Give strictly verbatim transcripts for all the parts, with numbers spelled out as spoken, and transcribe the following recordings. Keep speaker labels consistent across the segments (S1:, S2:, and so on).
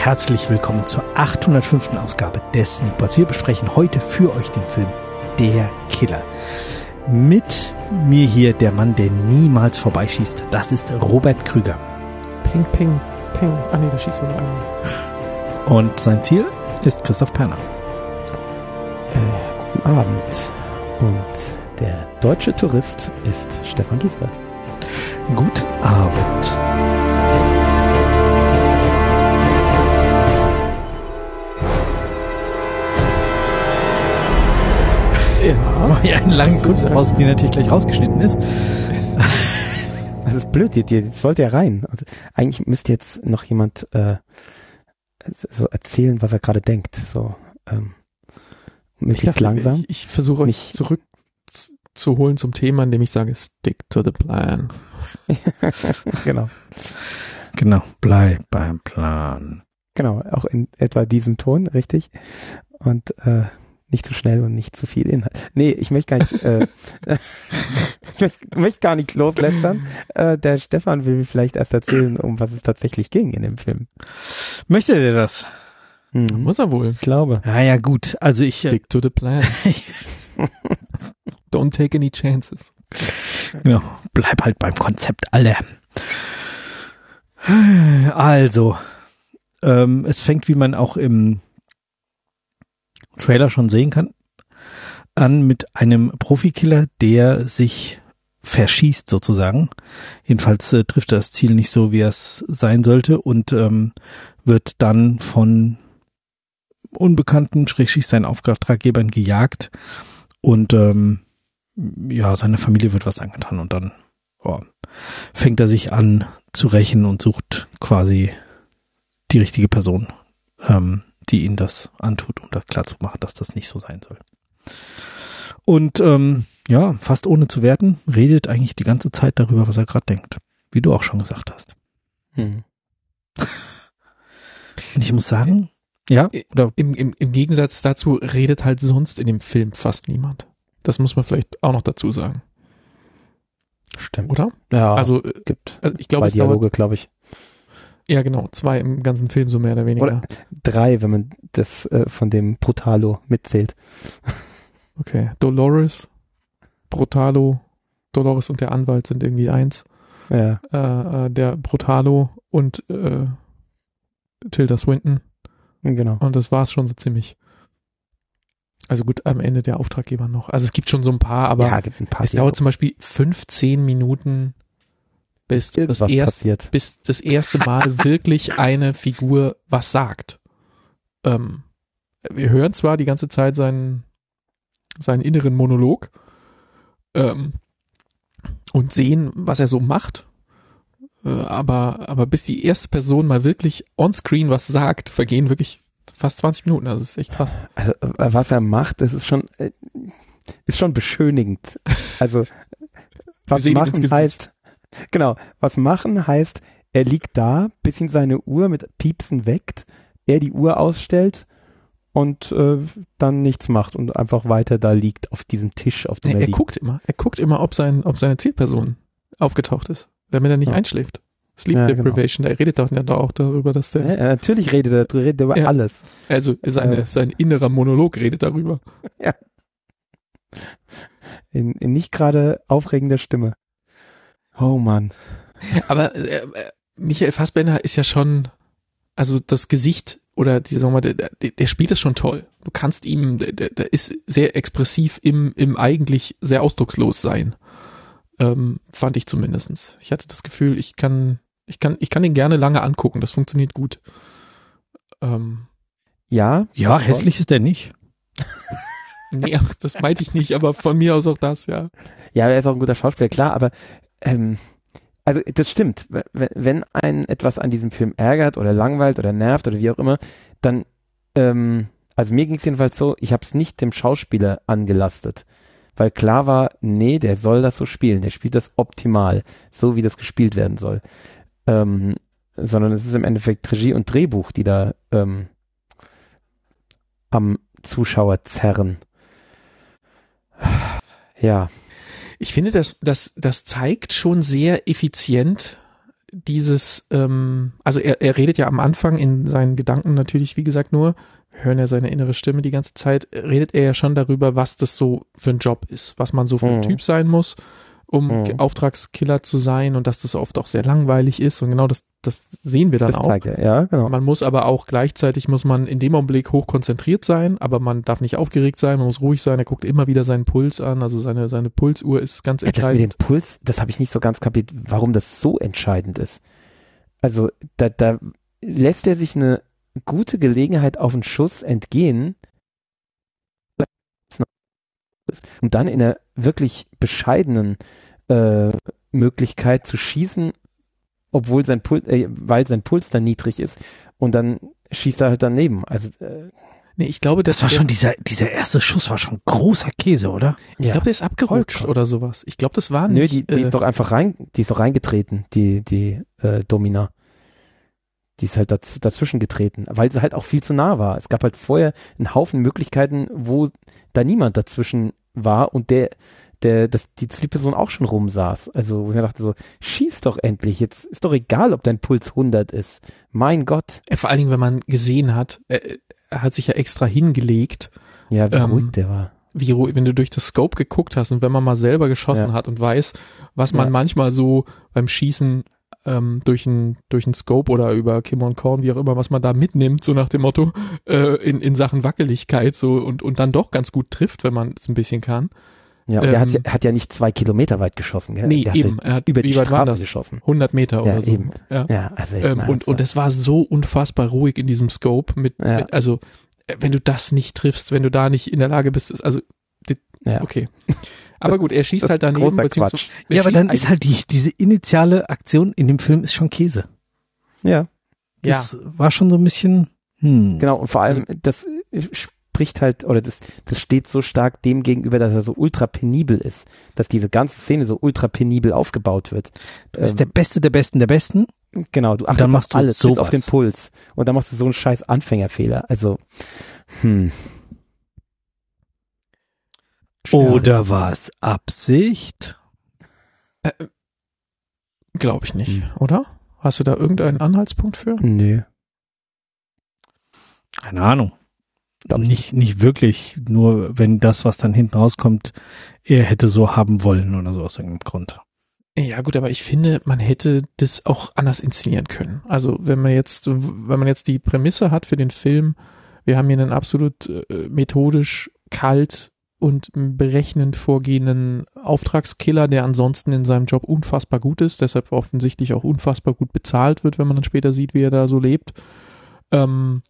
S1: herzlich willkommen zur achthundertfünften Ausgabe des Sneakpots. Wir besprechen heute für euch den Film Der Killer. Mit mir hier der Mann, der niemals vorbeischießt. Das ist Robert Krüger.
S2: Ping, ping, ping. Ah nee, da schießt man nur einmal.
S1: Und sein Ziel ist Christoph Perner.
S3: Äh, guten Abend. Und der deutsche Tourist ist Stefan Giesbert.
S1: Guten Abend.
S3: Ja.
S1: Mach hier einen langen Kunstpause, die natürlich gleich rausgeschnitten ist.
S3: Das ist blöd, die, die sollte ja rein. Also, eigentlich müsste jetzt noch jemand äh, so erzählen, was er gerade denkt. So ähm, möglichst
S2: ich
S3: langsam.
S2: Ich, ich versuche euch zurückzuholen zum Thema, indem ich sage, stick to the plan.
S3: Genau.
S1: Genau, bleib beim Plan.
S3: Genau, auch in etwa diesem Ton, richtig. Und äh, nicht zu schnell und nicht zu viel Inhalt. Nee, ich möchte gar nicht, äh, ich möchte, möchte gar nicht loslästern. Äh, der Stefan will vielleicht erst erzählen, um was es tatsächlich ging in dem Film.
S1: Möchte der das?
S3: Hm.
S2: Muss er wohl.
S3: Ich glaube.
S1: Ja, ja, gut. Also ich...
S2: Stick to the plan. Don't take any chances.
S1: Genau, bleib halt beim Konzept, Alter. Also, ähm, es fängt, wie man auch im Trailer schon sehen kann, an mit einem Profikiller, der sich verschießt sozusagen. Jedenfalls äh, trifft er das Ziel nicht so, wie es sein sollte und ähm, wird dann von Unbekannten, schrägstrich seinen Auftraggebern gejagt und ähm, ja, seiner Familie wird was angetan und dann oh, fängt er sich an zu rächen und sucht quasi die richtige Person, ähm, die ihn das antut, um da klar zu machen, dass das nicht so sein soll. Und ähm, ja, fast ohne zu werten, redet eigentlich die ganze Zeit darüber, was er gerade denkt. Wie du auch schon gesagt hast.
S3: Hm.
S1: Und ich muss sagen, ja, oder
S2: Im, im, Im Gegensatz dazu redet halt sonst in dem Film fast niemand. Das muss man vielleicht auch noch dazu sagen.
S3: Stimmt.
S2: Oder?
S3: Ja,
S2: Also,
S3: gibt
S2: also ich glaube,
S3: zwei
S2: es
S3: Dialoge,
S2: dauert,
S3: glaube ich.
S2: ja genau, zwei im ganzen Film, so mehr oder weniger.
S3: Oder drei, wenn man das äh, von dem Brutalo mitzählt.
S2: Okay, Dolores, Brutalo, Dolores und der Anwalt sind irgendwie eins.
S3: Ja.
S2: Äh, äh, der Brutalo und äh, Tilda Swinton.
S3: Genau.
S2: Und das war's schon so ziemlich. Also gut, am Ende der Auftraggeber noch. Also es gibt schon so ein paar, aber
S3: ja, gibt ein paar
S2: es dauert zum Beispiel fünfzehn Minuten, bis das, erst, bis das erste Mal wirklich eine Figur was sagt. Ähm, wir hören zwar die ganze Zeit seinen, seinen inneren Monolog ähm, und sehen, was er so macht, äh, aber, aber bis die erste Person mal wirklich on-screen was sagt, vergehen wirklich fast zwanzig Minuten. Also das ist echt krass.
S3: Also was er macht, das ist schon äh, ist schon beschönigend. Also was machen heißt, genau, was machen heißt, er liegt da, bis ihn seine Uhr mit Piepsen weckt, er die Uhr ausstellt und äh, dann nichts macht und einfach weiter da liegt auf diesem Tisch, auf dem
S2: er,
S3: er
S2: er
S3: liegt.
S2: guckt immer, er guckt immer, ob sein, ob seine Zielperson aufgetaucht ist, damit er nicht
S3: ja.
S2: einschläft. Sleep
S3: ja,
S2: Deprivation, genau. Er redet doch ja auch darüber, dass der...
S3: Ja, natürlich redet er, redet er über
S2: ja.
S3: alles.
S2: Also seine,
S3: ja.
S2: sein innerer Monolog redet darüber.
S3: Ja. In, in nicht gerade aufregender Stimme. Oh Mann.
S2: Aber äh, Michael Fassbender ist ja schon, also das Gesicht oder die, sagen wir mal, der, der, der spielt das schon toll. Du kannst ihm, der, der ist sehr expressiv im, im eigentlich sehr ausdruckslos sein. Ähm, fand ich zumindest. Ich hatte das Gefühl, ich kann, ich kann, ich kann ihn gerne lange angucken. Das funktioniert gut. Ähm,
S3: ja.
S1: Ja, hässlich ist der nicht.
S2: Nee, das meinte ich nicht, aber von mir aus auch das, ja.
S3: Ja, er ist auch ein guter Schauspieler, klar, aber ähm, also das stimmt. Wenn, wenn einen etwas an diesem Film ärgert oder langweilt oder nervt oder wie auch immer, dann, ähm, also mir ging es jedenfalls so, ich habe es nicht dem Schauspieler angelastet, weil klar war, nee, der soll das so spielen, der spielt das optimal, so wie das gespielt werden soll. Ähm, sondern es ist im Endeffekt Regie und Drehbuch, die da ähm, am Zuschauer zerren. Ja.
S2: Ich finde, das, das, das zeigt schon sehr effizient dieses, ähm, also er, er redet ja am Anfang in seinen Gedanken natürlich, wie gesagt, nur, wir hören ja seine innere Stimme die ganze Zeit, redet er ja schon darüber, was das so für ein Job ist, was man so für ein
S3: Mhm.
S2: Typ sein muss, um
S3: Mhm.
S2: Auftragskiller zu sein und dass das oft auch sehr langweilig ist und genau das, das sehen wir dann
S3: Das
S2: auch.
S3: zeigt er, ja, genau.
S2: Man muss aber auch gleichzeitig, muss man in dem Augenblick hochkonzentriert sein, aber man darf nicht aufgeregt sein, man muss ruhig sein, er guckt immer wieder seinen Puls an, also seine, seine Pulsuhr ist ganz
S3: Ja, das mit
S2: entscheidend.
S3: dem Puls, das habe ich nicht so ganz kapiert, warum das so entscheidend ist. Also da, da lässt er sich eine gute Gelegenheit auf einen Schuss entgehen und dann in einer wirklich bescheidenen äh, Möglichkeit zu schießen, obwohl sein Puls, äh, weil sein Puls dann niedrig ist und dann schießt er halt daneben. Also äh,
S2: Nee, ich glaube,
S1: Das war schon dieser, dieser erste Schuss war schon großer Käse, oder?
S2: Ich
S3: ja.
S2: glaube, der ist abgerutscht
S3: Vollkommen.
S2: oder sowas. Ich glaube, das war
S3: Nö,
S2: nicht.
S3: die, die
S2: äh,
S3: ist doch einfach rein, die ist doch reingetreten, die, die äh, Domina. Die ist halt daz dazwischen getreten, weil sie halt auch viel zu nah war. Es gab halt vorher einen Haufen Möglichkeiten, wo da niemand dazwischen war und der, der, das, die Zielperson auch schon rumsaß. Also, wo ich mir dachte so, schieß doch endlich. Jetzt ist doch egal, ob dein Puls hundert ist. Mein Gott.
S2: äh, vor allen Dingen, wenn man gesehen hat, er, er hat sich ja extra hingelegt,
S3: Ja, wie
S2: Ähm,
S3: ruhig der war.
S2: wie ruhig, wenn du durch das Scope geguckt hast und wenn man mal selber geschossen
S3: Ja.
S2: hat und weiß, was man
S3: Ja.
S2: manchmal so beim Schießen ähm, durch ein durch ein Scope oder über Kim und Korn, wie auch immer, was man da mitnimmt, so nach dem Motto, äh, in, in Sachen Wackeligkeit so und, und dann doch ganz gut trifft, wenn man es ein bisschen kann.
S3: Ja, und er hat
S2: ähm,
S3: ja, hat ja nicht zwei Kilometer weit geschossen. Gell?
S2: Nee,
S3: der hat
S2: eben. Er hat,
S3: über die
S2: wie weit war
S3: Straße
S2: das?
S3: geschossen.
S2: hundert Meter
S3: Ja,
S2: oder so.
S3: eben.
S2: Ja.
S3: Ja, also ich
S2: Ähm,
S3: meine,
S2: und, und es war so unfassbar ruhig in diesem Scope mit,
S3: Ja.
S2: mit, also äh, wenn du das nicht triffst, wenn du da nicht in der Lage bist, ist- also die,
S3: ja.
S2: okay. Aber gut, er schießt
S3: Das
S2: halt
S3: ist
S2: daneben.
S3: großer
S2: beziehungsweise-
S3: Quatsch.
S2: er
S1: Ja, aber
S2: schießt
S1: dann ist
S2: eigentlich-
S1: halt die, diese initiale Aktion in dem Film ist schon Käse.
S3: Ja,
S1: Das war schon so ein bisschen, hm.
S3: genau. Und vor allem, das spricht halt, oder das, das steht so stark dem gegenüber, dass er so ultra penibel ist. Dass diese ganze Szene so ultra penibel aufgebaut wird.
S1: Du bist der Beste der Besten der Besten.
S3: Genau, du achtest
S1: dann machst
S3: auf
S1: du
S3: alles, trittst auf
S1: sowas.
S3: den Puls. Und dann machst du so einen scheiß Anfängerfehler. Also, hm.
S1: Oder war es Absicht?
S2: Glaube ich nicht,
S3: Hm.
S2: oder? Hast du da irgendeinen Anhaltspunkt für?
S3: Nö.
S1: Keine Ahnung.
S3: Glaub ich
S1: Nicht, nicht wirklich, nur wenn das, was dann hinten rauskommt, er hätte so haben wollen oder so aus irgendeinem Grund.
S2: Ja gut, aber ich finde, man hätte das auch anders inszenieren können. Also wenn man jetzt, wenn man jetzt die Prämisse hat für den Film, wir haben hier einen absolut äh, methodisch kalt und berechnend vorgehenden Auftragskiller, der ansonsten in seinem Job unfassbar gut ist, deshalb offensichtlich auch unfassbar gut bezahlt wird, wenn man dann später sieht, wie er da so lebt. Ähm,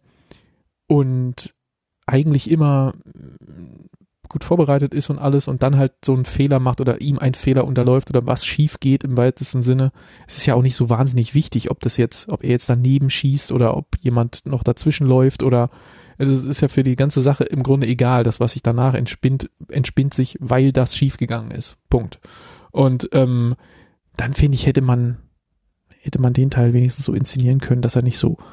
S2: und eigentlich immer gut vorbereitet ist und alles und dann halt so einen Fehler macht oder ihm ein Fehler unterläuft oder was schief geht im weitesten Sinne. Es ist ja auch nicht so wahnsinnig wichtig, ob das jetzt, ob er jetzt daneben schießt oder ob jemand noch dazwischen läuft oder, also es ist ja für die ganze Sache im Grunde egal. Das, was sich danach entspinnt, entspinnt sich, weil das schiefgegangen ist. Punkt. Und ähm, dann finde ich, hätte man, hätte man den Teil wenigstens so inszenieren können, dass er nicht so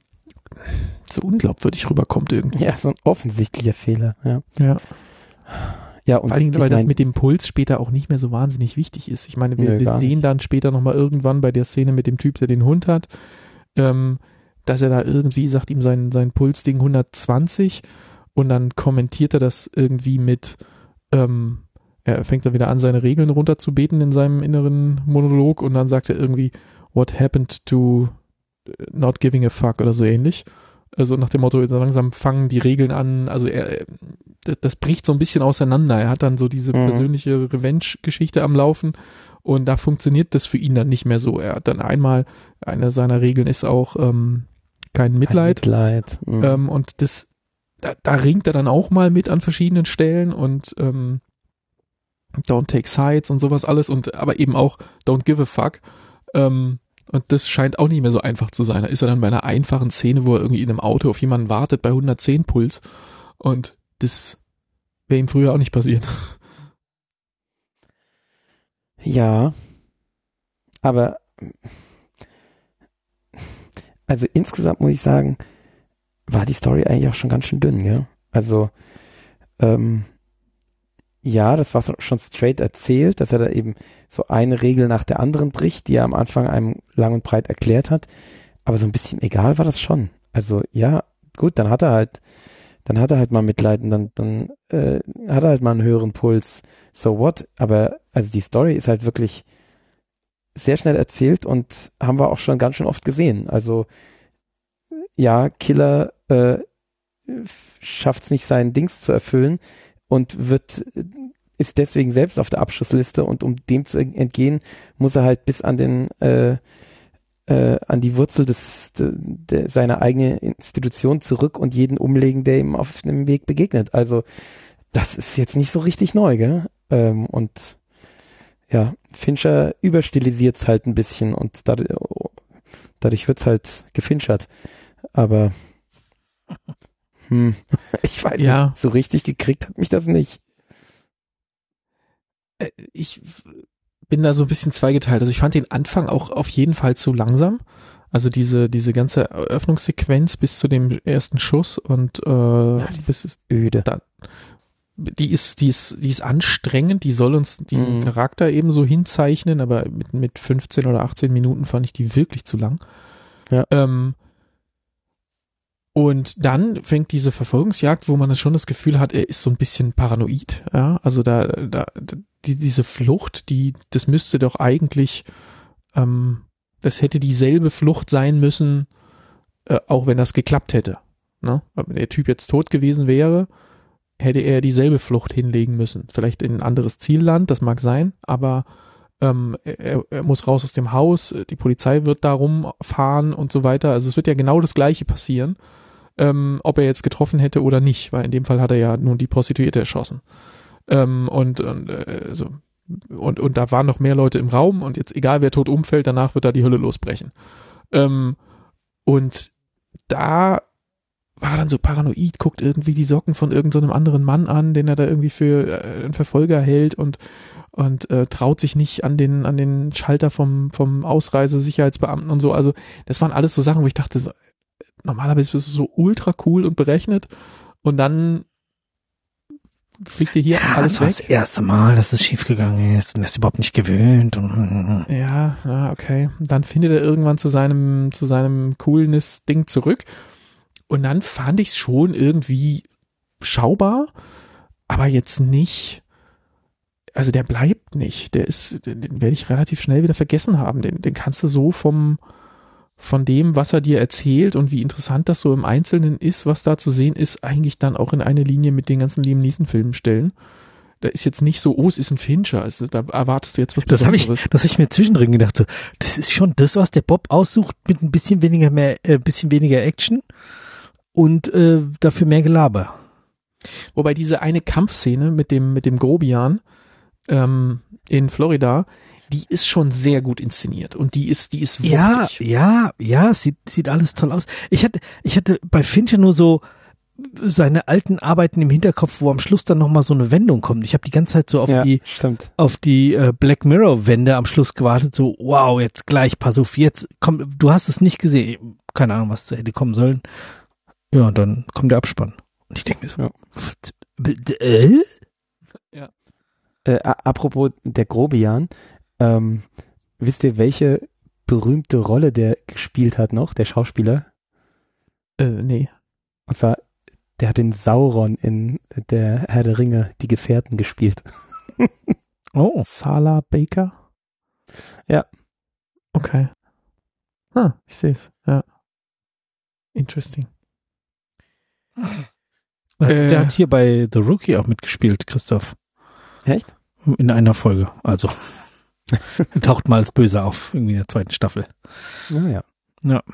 S2: so unglaubwürdig rüberkommt irgendwie.
S3: Ja, so ein offensichtlicher Fehler. Ja.
S2: Ja.
S3: Ja, und
S2: Vor allem,
S3: ich
S2: weil das
S3: mein,
S2: mit dem Puls später auch nicht mehr so wahnsinnig wichtig ist. Ich meine, wir,
S3: Nö,
S2: wir
S3: gar
S2: sehen dann später nochmal irgendwann bei der Szene mit dem Typ, der den Hund hat, ähm, dass er da irgendwie, sagt ihm sein, sein Pulsding hundertzwanzig und dann kommentiert er das irgendwie mit, ähm, er fängt dann wieder an, seine Regeln runterzubeten in seinem inneren Monolog und dann sagt er irgendwie, what happened to not giving a fuck oder so ähnlich. Also nach dem Motto, langsam fangen die Regeln an, also er, das bricht so ein bisschen auseinander. Er hat dann so diese
S3: Mhm.
S2: persönliche Revenge-Geschichte am Laufen und da funktioniert das für ihn dann nicht mehr so. Er hat dann einmal, eine seiner Regeln ist auch ähm, kein Mitleid.
S3: Kein Mitleid. Mhm.
S2: Ähm, und das, da, da ringt er dann auch mal mit an verschiedenen Stellen und ähm, don't take sides und sowas alles und aber eben auch don't give a fuck. Ähm, Und das scheint auch nicht mehr so einfach zu sein. Da ist er dann bei einer einfachen Szene, wo er irgendwie in einem Auto auf jemanden wartet bei hundertzehn Puls. Und das wäre ihm früher auch nicht passiert.
S3: Ja, aber also insgesamt muss ich sagen, war die Story eigentlich auch schon ganz schön dünn, ja. Also ähm, ja, das war schon straight erzählt, dass er da eben so eine Regel nach der anderen bricht, die er am Anfang einem lang und breit erklärt hat. Aber so ein bisschen egal war das schon. Also ja, gut, dann hat er halt, dann hat er halt mal Mitleid und dann, dann äh, hat er halt mal einen höheren Puls. So what? Aber also die Story ist halt wirklich sehr schnell erzählt und haben wir auch schon ganz schön oft gesehen. Also ja, Killer äh, schafft es nicht, seinen Dings zu erfüllen und wird ist deswegen selbst auf der Abschussliste und um dem zu entgehen, muss er halt bis an den äh, äh, an die Wurzel des de, de, seiner eigenen Institution zurück und jeden umlegen, der ihm auf dem Weg begegnet. Also das ist jetzt nicht so richtig neu, gell? Ähm, und ja, Fincher überstilisiert es halt ein bisschen und dadurch, dadurch wird es halt gefinchert. Aber hm, ich weiß
S2: ja.
S3: nicht, so richtig gekriegt hat mich das nicht.
S2: Ich bin da so ein bisschen zweigeteilt. Also ich fand den Anfang auch auf jeden Fall zu langsam. Also diese diese ganze Eröffnungssequenz bis zu dem ersten Schuss und äh, ja, das ist öde. Dann, die ist die ist die ist anstrengend. Die soll uns diesen mhm. Charakter eben so hinzeichnen, aber mit mit fünfzehn oder achtzehn Minuten fand ich die wirklich zu lang.
S3: Ja.
S2: Ähm, Und dann fängt diese Verfolgungsjagd, wo man schon das Gefühl hat, er ist so ein bisschen paranoid. Ja, also da, da die, diese Flucht, die, das müsste doch eigentlich, ähm, das hätte dieselbe Flucht sein müssen, äh, auch wenn das geklappt hätte. Ne? Wenn der Typ jetzt tot gewesen wäre, hätte er dieselbe Flucht hinlegen müssen. Vielleicht in ein anderes Zielland, das mag sein, aber ähm, er, er muss raus aus dem Haus, die Polizei wird da rumfahren und so weiter. Also es wird ja genau das Gleiche passieren. Ähm, ob er jetzt getroffen hätte oder nicht, weil in dem Fall hat er ja nun die Prostituierte erschossen. Ähm, und, und, äh, so. und, und da waren noch mehr Leute im Raum und jetzt egal wer tot umfällt, danach wird da die Hölle losbrechen. Ähm, und da war dann so paranoid, guckt irgendwie die Socken von irgendeinem so anderen Mann an, den er da irgendwie für äh, einen Verfolger hält und und äh, traut sich nicht an den an den Schalter vom vom Ausreisesicherheitsbeamten und so. Also das waren alles so Sachen, wo ich dachte, so, normalerweise bist du so ultra cool und berechnet und dann fliegt dir hier
S1: ja,
S2: alles
S1: das
S2: weg.
S1: Das war das erste Mal, dass es schiefgegangen ist und er ist überhaupt nicht gewöhnt. Und
S2: ja, ja, okay. Dann findet er irgendwann zu seinem zu seinem Coolness-Ding zurück und dann fand ich es schon irgendwie schaubar, aber jetzt nicht, also der bleibt nicht. Der ist, den, den werde ich relativ schnell wieder vergessen haben. Den, den kannst du so vom von dem, was er dir erzählt und wie interessant das so im Einzelnen ist, was da zu sehen ist, eigentlich dann auch in eine Linie mit den ganzen Liam Neeson-Filmen stellen. Da ist jetzt nicht so, oh, es ist ein Fincher, also da erwartest du jetzt was
S1: das Besonderes. Das habe ich, das hab ich mir zwischendrin gedacht, so, das ist schon das, was der Bob aussucht, mit ein bisschen weniger mehr, äh, bisschen weniger Action und äh, dafür mehr Gelaber.
S2: Wobei diese eine Kampfszene mit dem mit dem Grobian ähm, in Florida, die ist schon sehr gut inszeniert und die ist, die ist wuchtig.
S1: Ja, ja, ja, sieht, sieht alles toll aus. Ich hatte, ich hatte bei Fincher nur so seine alten Arbeiten im Hinterkopf, wo am Schluss dann nochmal so eine Wendung kommt. Ich habe die ganze Zeit so auf
S3: ja,
S1: die,
S3: stimmt.
S1: auf die äh, Black Mirror Wende am Schluss gewartet, so, wow, jetzt gleich, pass auf, jetzt komm, du hast es nicht gesehen. Keine Ahnung, was hätte kommen sollen. Ja, und dann kommt der Abspann. Und ich denke mir so,
S3: ja.
S1: äh?
S3: Ja. Äh, apropos der Grobian, Ähm, wisst ihr, welche berühmte Rolle der gespielt hat noch, der Schauspieler?
S2: Äh, nee.
S3: Und zwar, der hat den Sauron in der Herr der Ringe, die Gefährten, gespielt.
S2: Oh. Sala Baker?
S3: Ja.
S2: Okay. Ah, ich sehe es. Ja. Interesting.
S1: Der äh, hat hier bei The Rookie auch mitgespielt, Christoph.
S3: Echt?
S1: In einer Folge, also. Er taucht mal als Böse auf, irgendwie in der zweiten Staffel.
S3: Ja, ja.
S1: Ja.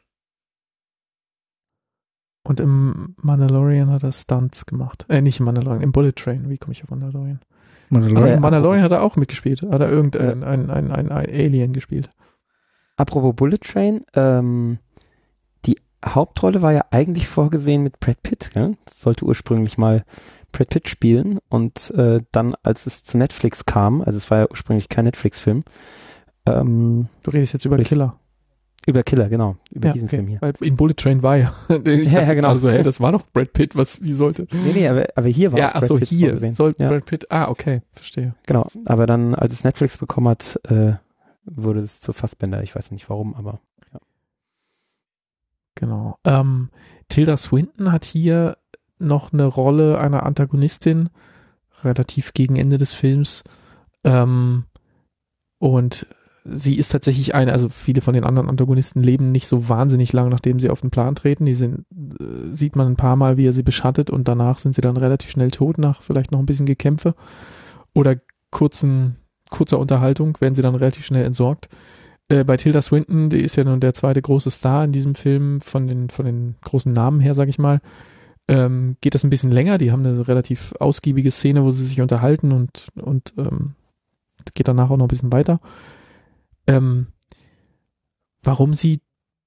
S2: Und im Mandalorian hat er Stunts gemacht. Äh, nicht im Mandalorian, im Bullet Train. Wie komme ich auf Mandalorian?
S1: Mandalorian,
S2: im Mandalorian hat er auch mitgespielt. Hat er irgendein ja. ein, ein, ein, ein Alien gespielt.
S3: Apropos Bullet Train, ähm, die Hauptrolle war ja eigentlich vorgesehen mit Brad Pitt, gell? Das sollte ursprünglich mal Brad Pitt spielen und äh, dann, als es zu Netflix kam, also es war ja ursprünglich kein Netflix-Film. Ähm,
S2: du redest jetzt über Killer.
S3: Über Killer, genau. Über
S2: ja,
S3: diesen
S2: okay.
S3: Film hier.
S2: Weil in Bullet Train war ja. Ich
S3: ja, ja, genau.
S2: Also, hey, das war doch Brad Pitt, was, wie sollte?
S3: Nee, nee, aber, aber hier war
S2: ja, ach so, hier soll
S3: ja.
S2: Brad Pitt, ah, okay, verstehe.
S3: Genau, aber dann, als es Netflix bekommen hat, äh, wurde es zu Fassbender. Ich weiß nicht warum, aber ja.
S2: Genau. Ähm, Tilda Swinton hat hier noch eine Rolle einer Antagonistin, relativ gegen Ende des Films. Ähm, und sie ist tatsächlich eine, also viele von den anderen Antagonisten leben nicht so wahnsinnig lang, nachdem sie auf den Plan treten. Die sind, äh, sieht man ein paar Mal, wie er sie beschattet und danach sind sie dann relativ schnell tot, nach vielleicht noch ein bisschen Gekämpfe oder kurzen, kurzer Unterhaltung, werden sie dann relativ schnell entsorgt. Äh, bei Tilda Swinton, die ist ja nun der zweite große Star in diesem Film, von den, von den großen Namen her, sag ich mal, ähm, geht das ein bisschen länger. Die haben eine relativ ausgiebige Szene, wo sie sich unterhalten und, und ähm, geht danach auch noch ein bisschen weiter. Ähm, warum sie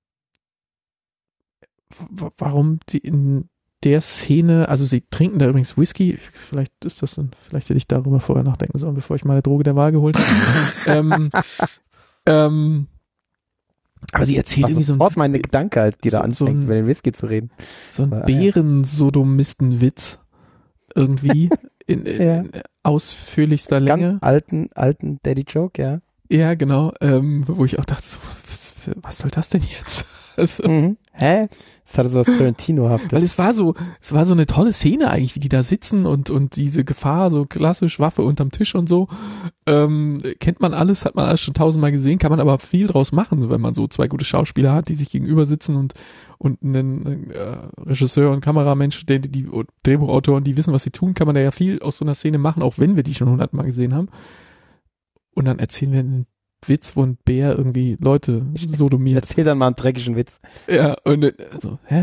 S2: w- warum die in der Szene, also sie trinken da übrigens Whisky, vielleicht ist das, vielleicht hätte ich darüber vorher nachdenken sollen, bevor ich meine Droge der Wahl geholt habe. ähm, ähm, aber sie erzählt
S3: also
S2: irgendwie so ein...
S3: sofort meine Gedanke, halt, die
S2: so,
S3: da anfängt,
S2: so ein,
S3: über den Whisky zu reden.
S2: So ein
S3: aber,
S2: Bären-Sodomisten-Witz irgendwie in, in,
S3: ja.
S2: in ausführlichster Länge.
S3: Ganz alten, alten Daddy-Joke, ja.
S2: Ja, genau, ähm, wo ich auch dachte, so, was, was soll das denn jetzt? Also,
S3: mhm. Hä? Das hatte so was Tarantino-haftes.
S2: Weil es war so, es war so eine tolle Szene eigentlich, wie die da sitzen und, und diese Gefahr, so klassisch Waffe unterm Tisch und so. Ähm, kennt man alles, hat man alles schon tausendmal gesehen, kann man aber viel draus machen, wenn man so zwei gute Schauspieler hat, die sich gegenüber sitzen und, und einen, einen äh, Regisseur und Kameramensch, die, die, die Drehbuchautoren, die wissen, was sie tun, kann man da ja viel aus so einer Szene machen, auch wenn wir die schon hundertmal gesehen haben. Und dann erzählen wir einen Witz, wo ein Bär irgendwie Leute sodomiert.
S3: Erzähl dann mal einen dreckigen Witz.
S2: Ja, und also, hä?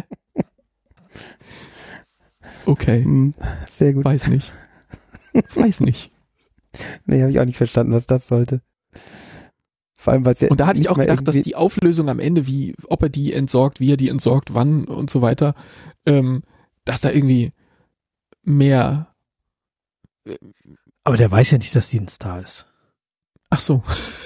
S2: Okay.
S3: Mm, sehr gut.
S2: Weiß nicht. Weiß nicht.
S3: Nee, habe ich auch nicht verstanden, was das sollte. Vor allem, weil ja
S2: und da hatte ich auch gedacht, dass die Auflösung am Ende, wie, ob er die entsorgt, wie er die entsorgt, wann und so weiter, ähm, dass da irgendwie mehr.
S1: Aber der weiß ja nicht, dass die ein Star ist.
S2: Ach so.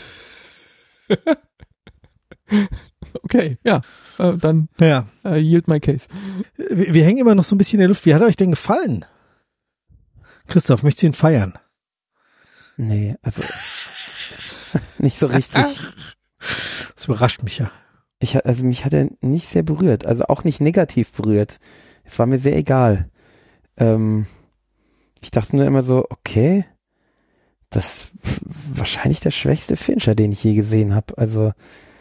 S2: Okay, ja, äh, dann
S1: ja.
S2: uh, yield my case.
S1: Wir, wir hängen immer noch so ein bisschen in der Luft. Wie hat euch denn gefallen? Christoph, möchtest du ihn feiern?
S3: Nee, also nicht so richtig.
S1: Das überrascht mich ja.
S3: Ich, also mich hat er nicht sehr berührt, also auch nicht negativ berührt. Es war mir sehr egal. Ähm, ich dachte nur immer so, okay, das ist wahrscheinlich der schwächste Fincher, den ich je gesehen habe. Also,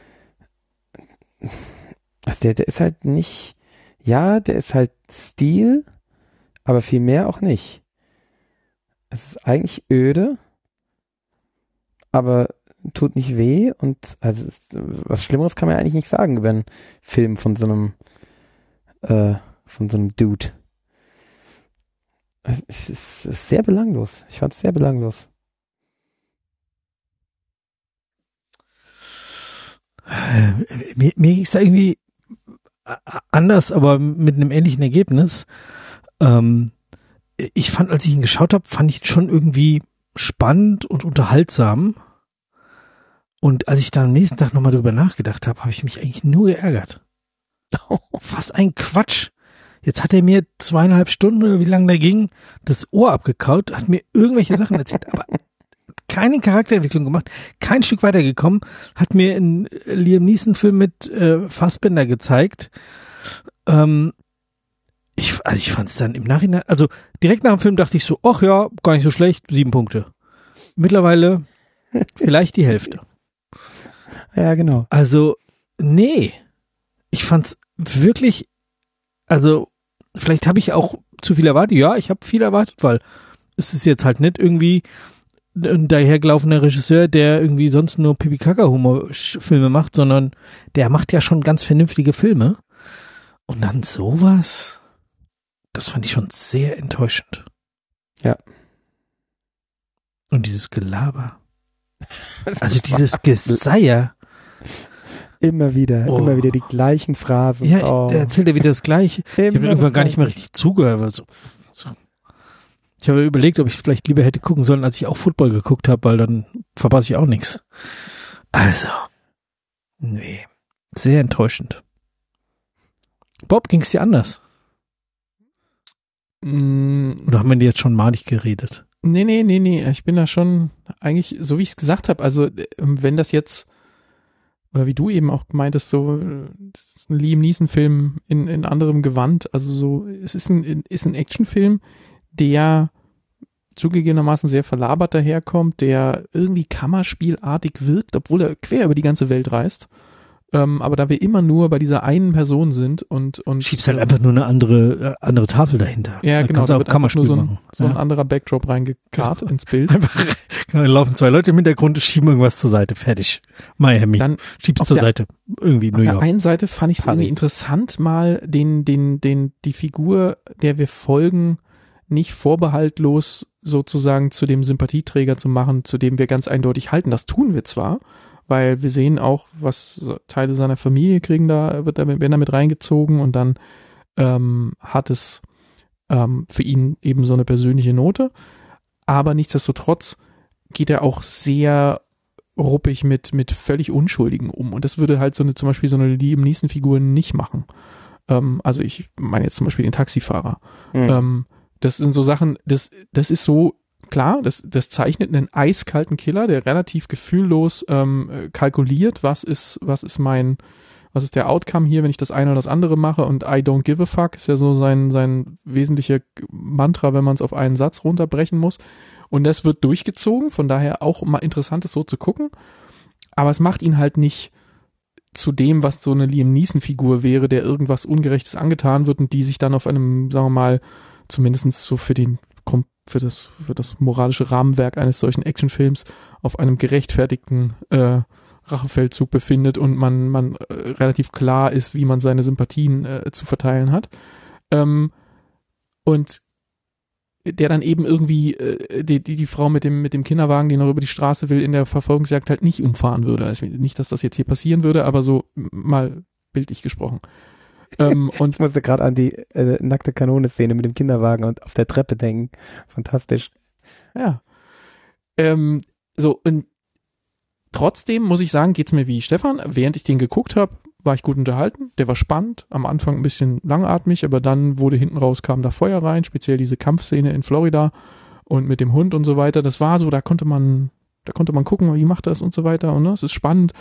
S3: also der, der ist halt nicht, ja, der ist halt Stil, aber viel mehr auch nicht. Es ist eigentlich öde, aber tut nicht weh und also es, was Schlimmeres kann man ja eigentlich nicht sagen über einen Film von so einem äh, von so einem Dude. Es ist, es ist sehr belanglos. Ich fand es sehr belanglos.
S1: Mir, mir ging es da irgendwie anders, aber mit einem ähnlichen Ergebnis. Ähm, ich fand, als ich ihn geschaut habe, fand ich ihn schon irgendwie spannend und unterhaltsam. Und als ich dann am nächsten Tag nochmal drüber nachgedacht habe, habe ich mich eigentlich nur geärgert. Was ein Quatsch. Jetzt hat er mir zweieinhalb Stunden oder wie lange der ging, das Ohr abgekaut, hat mir irgendwelche Sachen erzählt, aber keine Charakterentwicklung gemacht, kein Stück weitergekommen, hat mir einen Liam Neeson-Film mit äh, Fassbender gezeigt. Ähm, ich, also ich fand es dann im Nachhinein, also direkt nach dem Film dachte ich so, ach ja, gar nicht so schlecht, sieben Punkte. Mittlerweile vielleicht die Hälfte.
S3: Ja, genau.
S1: Also, nee, ich fand's wirklich, also vielleicht habe ich auch zu viel erwartet. Ja, ich habe viel erwartet, weil es ist jetzt halt nicht irgendwie ein dahergelaufener Regisseur, der irgendwie sonst nur Pipi-Kaka-Humor-Filme macht, sondern der macht ja schon ganz vernünftige Filme. Und dann sowas, das fand ich schon sehr enttäuschend.
S3: Ja.
S1: Und dieses Gelaber. Also dieses Geseier.
S3: Immer wieder,
S1: oh.
S3: immer wieder die gleichen Phrasen.
S1: Ja,
S3: oh.
S1: der erzählt ja wieder das Gleiche. Ich habe irgendwann gar nicht mehr richtig zugehört. Also, so. Ich habe überlegt, ob ich es vielleicht lieber hätte gucken sollen, als ich auch Football geguckt habe, weil dann verpasse ich auch nichts. Also, nee. Sehr enttäuschend. Bob, ging es dir anders?
S2: Mm.
S1: Oder haben wir dir jetzt schon malig geredet?
S2: Nee, nee, nee, nee. Ich bin da schon eigentlich, so wie ich es gesagt habe, also wenn das jetzt, oder wie du eben auch meintest, so das ist ein Liam Neeson-Film in, in anderem Gewand, also so, es ist ein, ist ein Actionfilm, der zugegebenermaßen sehr verlabert daherkommt, der irgendwie kammerspielartig wirkt, obwohl er quer über die ganze Welt reist. Ähm, aber da wir immer nur bei dieser einen Person sind und und
S1: schiebst halt einfach nur eine andere äh, andere Tafel dahinter.
S2: Ja,
S1: dann
S2: genau,
S1: kannst du
S2: da
S1: auch
S2: wird
S1: Kammerspiel
S2: nur so ein,
S1: machen.
S2: so ein
S1: ja.
S2: anderer Backdrop reingekarrt ins Bild.
S1: Einfach, genau, dann laufen zwei Leute im Hintergrund, schieben irgendwas zur Seite, fertig. Miami,
S2: Dann
S1: schiebst zur
S2: der,
S1: Seite, irgendwie New
S2: Auf
S1: York.
S2: der einen Seite fand ich es irgendwie interessant, mal den den den die Figur, der wir folgen, nicht vorbehaltlos sozusagen zu dem Sympathieträger zu machen, zu dem wir ganz eindeutig halten. Das tun wir zwar, weil wir sehen auch, was Teile seiner Familie kriegen, da wird da, werden da mit reingezogen und dann ähm, hat es ähm, für ihn eben so eine persönliche Note. Aber nichtsdestotrotz geht er auch sehr ruppig mit, mit völlig Unschuldigen um. Und das würde halt so eine, zum Beispiel so eine Liam Neeson-Figur nicht machen. Ähm, also ich meine jetzt zum Beispiel den Taxifahrer. Mhm. Ähm, das sind so Sachen, das, das ist so, klar, das, das zeichnet einen eiskalten Killer, der relativ gefühllos ähm, kalkuliert, was ist, was ist mein, was ist der Outcome hier, wenn ich das eine oder das andere mache, und I don't give a fuck ist ja so sein, sein wesentlicher Mantra, wenn man es auf einen Satz runterbrechen muss. Und das wird durchgezogen, von daher auch mal interessant ist so zu gucken, aber es macht ihn halt nicht zu dem, was so eine Liam Neeson-Figur wäre, der irgendwas Ungerechtes angetan wird und die sich dann auf einem, sagen wir mal, zumindest so für den für das, für das moralische Rahmenwerk eines solchen Actionfilms auf einem gerechtfertigten äh, Rachefeldzug befindet und man, man äh, relativ klar ist, wie man seine Sympathien äh, zu verteilen hat. Ähm, und der dann eben irgendwie äh, die, die, die Frau mit dem, mit dem Kinderwagen, die noch über die Straße will, in der Verfolgungsjagd halt nicht umfahren würde. Also nicht, dass das jetzt hier passieren würde, aber so mal bildlich gesprochen. Ähm, und
S3: ich musste gerade an die äh, nackte Kanone-Szene mit dem Kinderwagen und auf der Treppe denken. Fantastisch.
S2: Ja. Ähm, so, und trotzdem muss ich sagen, geht's mir wie Stefan. Während ich den geguckt habe, war ich gut unterhalten. Der war spannend. Am Anfang ein bisschen langatmig, aber dann wurde hinten raus, kam da Feuer rein, speziell diese Kampfszene in Florida und mit dem Hund und so weiter. Das war so, da konnte man, da konnte man gucken, wie macht das und so weiter. Und ne, es ist spannend.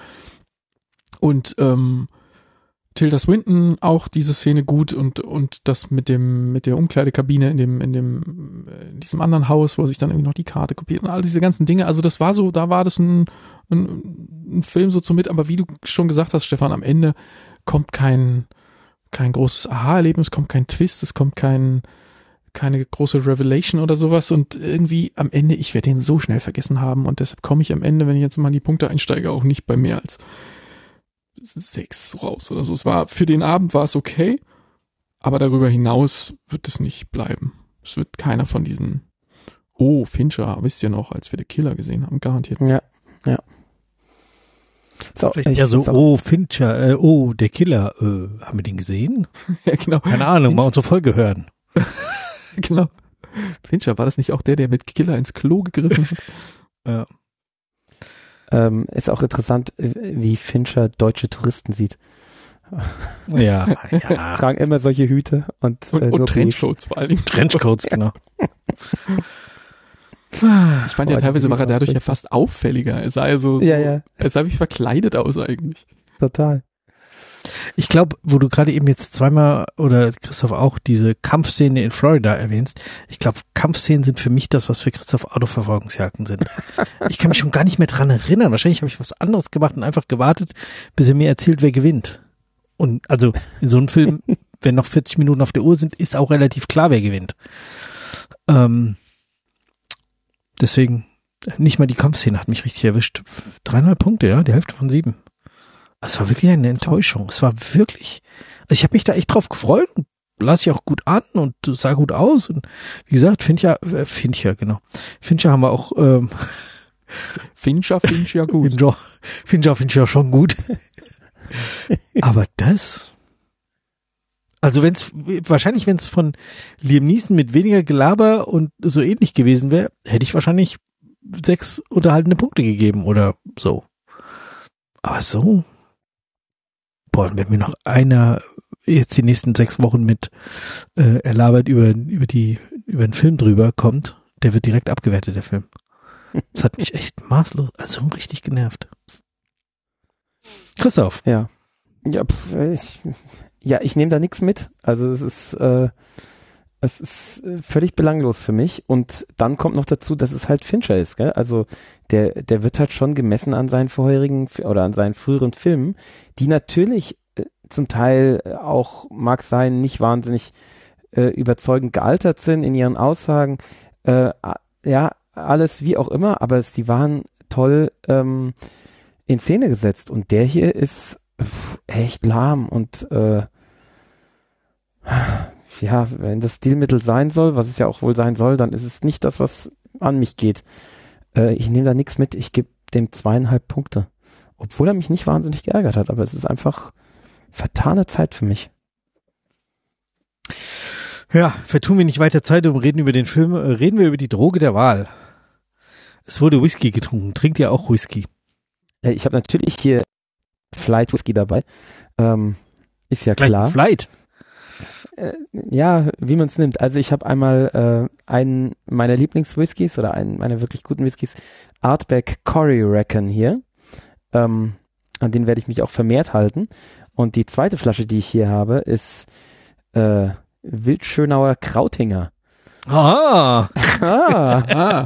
S2: Und ähm, Tilda Swinton auch diese Szene gut und und das mit dem mit der Umkleidekabine in dem in dem in diesem anderen Haus, wo sich dann irgendwie noch die Karte kopiert und all diese ganzen Dinge. Also das war so, da war das ein, ein, ein Film so zu mit, aber wie du schon gesagt hast, Stefan, am Ende kommt kein kein großes Aha-Erlebnis, kommt kein Twist, es kommt kein keine große Revelation oder sowas und irgendwie am Ende, ich werde den so schnell vergessen haben und deshalb komme ich am Ende, wenn ich jetzt mal in die Punkte einsteige, auch nicht bei mehr als sechs raus oder so. Es war, für den Abend war es okay, aber darüber hinaus wird es nicht bleiben. Es wird keiner von diesen, oh, Fincher, wisst ihr noch, als wir The Killer gesehen haben, garantiert.
S3: Ja, ja.
S1: So, ja, so, oh, Fincher, äh, oh, der Killer, äh, haben wir den gesehen?
S2: Ja, genau.
S1: Keine Ahnung, mal unsere Folge hören.
S2: Genau. Fincher, war das nicht auch der, der mit Killer ins Klo gegriffen hat?
S1: Ja.
S3: Ähm, ist auch interessant, wie Fincher deutsche Touristen sieht.
S1: Ja, ja.
S3: Tragen immer solche Hüte und,
S2: und,
S3: äh,
S2: und Trenchcoats vor allem.
S1: Trenchcoats, genau.
S2: Ich fand ja, teilweise war er dadurch ja fast auffälliger. Er sah ja so,
S3: ja, ja.
S2: er sah wie verkleidet aus eigentlich.
S3: Total.
S1: Ich glaube, wo du gerade eben jetzt zweimal oder Christoph auch diese Kampfszene in Florida erwähnst, ich glaube, Kampfszenen sind für mich das, was für Christoph Autoverfolgungsjagden sind. Ich kann mich schon gar nicht mehr dran erinnern. Wahrscheinlich habe ich was anderes gemacht und einfach gewartet, bis er mir erzählt, wer gewinnt. Und also in so einem Film, wenn noch vierzig Minuten auf der Uhr sind, ist auch relativ klar, wer gewinnt. Ähm, deswegen, nicht mal die Kampfszene hat mich richtig erwischt. Dreieinhalb Punkte, ja, die Hälfte von sieben. Es war wirklich eine Enttäuschung. Es war wirklich, also ich habe mich da echt drauf gefreut und las ich auch gut an und sah gut aus. Und wie gesagt, Fincher, äh, Fincher, genau. Fincher haben wir auch, ähm,
S2: Fincher, Fincher gut.
S1: Fincher, Fincher, Fincher schon gut. Aber das, also wenn es, wahrscheinlich wenn es von Liam Neeson mit weniger Gelaber und so ähnlich gewesen wäre, hätte ich wahrscheinlich sechs unterhaltene Punkte gegeben oder so. Aber so, boah, wenn mir noch einer jetzt die nächsten sechs Wochen mit äh, erlabert über, über die, über den Film drüber kommt, der wird direkt abgewertet, der Film. Das hat mich echt maßlos, also richtig genervt. Christoph.
S3: Ja. Ja, pf, ich, ja, ich nehme da nichts mit. Also es ist, äh, es ist völlig belanglos für mich. Und dann kommt noch dazu, dass es halt Fincher ist, gell? Also der, der wird halt schon gemessen an seinen vorherigen oder an seinen früheren Filmen, die natürlich äh, zum Teil auch, mag sein, nicht wahnsinnig äh, überzeugend gealtert sind in ihren Aussagen. Äh, ja, alles wie auch immer, aber es, die waren toll ähm, in Szene gesetzt. Und der hier ist pff, echt lahm und äh, ja, wenn das Stilmittel sein soll, was es ja auch wohl sein soll, dann ist es nicht das, was an mich geht. Äh, ich nehme da nichts mit. Ich gebe dem zweieinhalb Punkte. Obwohl er mich nicht wahnsinnig geärgert hat, aber es ist einfach vertane Zeit für mich.
S1: Ja, vertun wir nicht weiter Zeit und reden über den Film. Reden wir über die Droge der Wahl. Es wurde Whisky getrunken. Trinkt ihr auch Whisky?
S3: Äh, ich habe natürlich hier Flight Whisky dabei. Ähm, ist ja
S1: Gleich
S3: klar.
S1: Flight?
S3: Äh, ja, wie man es nimmt. Also ich habe einmal äh, einen meiner Lieblingswhiskys oder einen meiner wirklich guten Whiskys, Artback Corrie Reckon hier. Ähm, an den werde ich mich auch vermehrt halten. Und die zweite Flasche, die ich hier habe, ist äh, Wildschönauer Krautinger.
S1: Ah!
S3: ah. ah.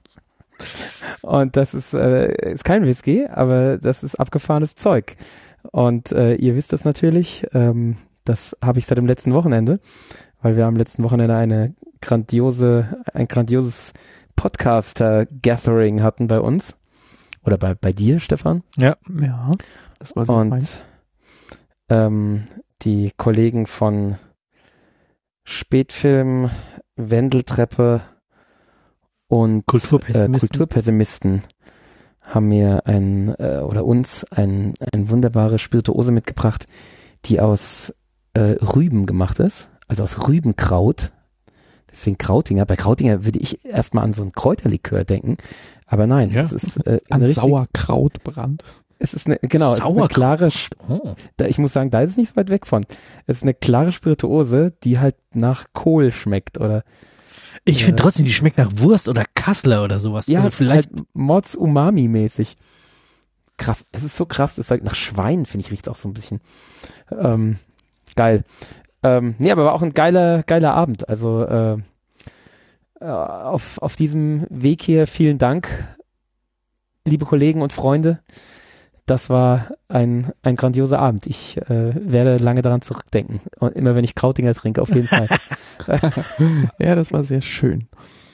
S3: Und das ist, äh, ist kein Whisky, aber das ist abgefahrenes Zeug. Und äh, ihr wisst das natürlich, ähm, das habe ich seit dem letzten Wochenende, weil wir am letzten Wochenende eine grandiose, ein grandioses Podcaster-Gathering hatten bei uns. Oder bei, bei dir, Stefan?
S2: Ja, ja. Das war so
S3: Und
S2: fein.
S3: Ähm, die Kollegen von Spätfilm, Wendeltreppe und
S1: Kulturpessimisten.
S3: Äh, Kulturpessimisten haben mir ein äh, oder uns ein, ein wunderbare Spirituose mitgebracht, die aus äh, Rüben gemacht ist, also aus Rübenkraut. Deswegen Krautinger. Bei Krautinger würde ich erstmal an so ein Kräuterlikör denken, aber nein,
S1: ja.
S3: es ist äh,
S2: an
S3: eine
S2: Sauerkrautbrand.
S3: Es ist eine, genau, es ist eine klare,
S1: oh.
S3: da, ich muss sagen, da ist es nicht so weit weg von. Es ist eine klare Spirituose, die halt nach Kohl schmeckt oder.
S1: Ich finde trotzdem, die schmeckt nach Wurst oder Kassler oder sowas.
S3: Ja,
S1: also vielleicht
S3: halt Mods Umami mäßig. Krass, es ist so krass, es schmeckt nach Schwein, finde ich, riecht auch so ein bisschen. Ähm, geil. Ähm, nee, aber war auch ein geiler, geiler Abend. Also äh, auf, auf diesem Weg hier vielen Dank, liebe Kollegen und Freunde. Das war ein, ein grandioser Abend. Ich äh, werde lange daran zurückdenken. Und immer wenn ich Krautinger trinke, auf jeden Fall.
S2: Ja, das war sehr schön.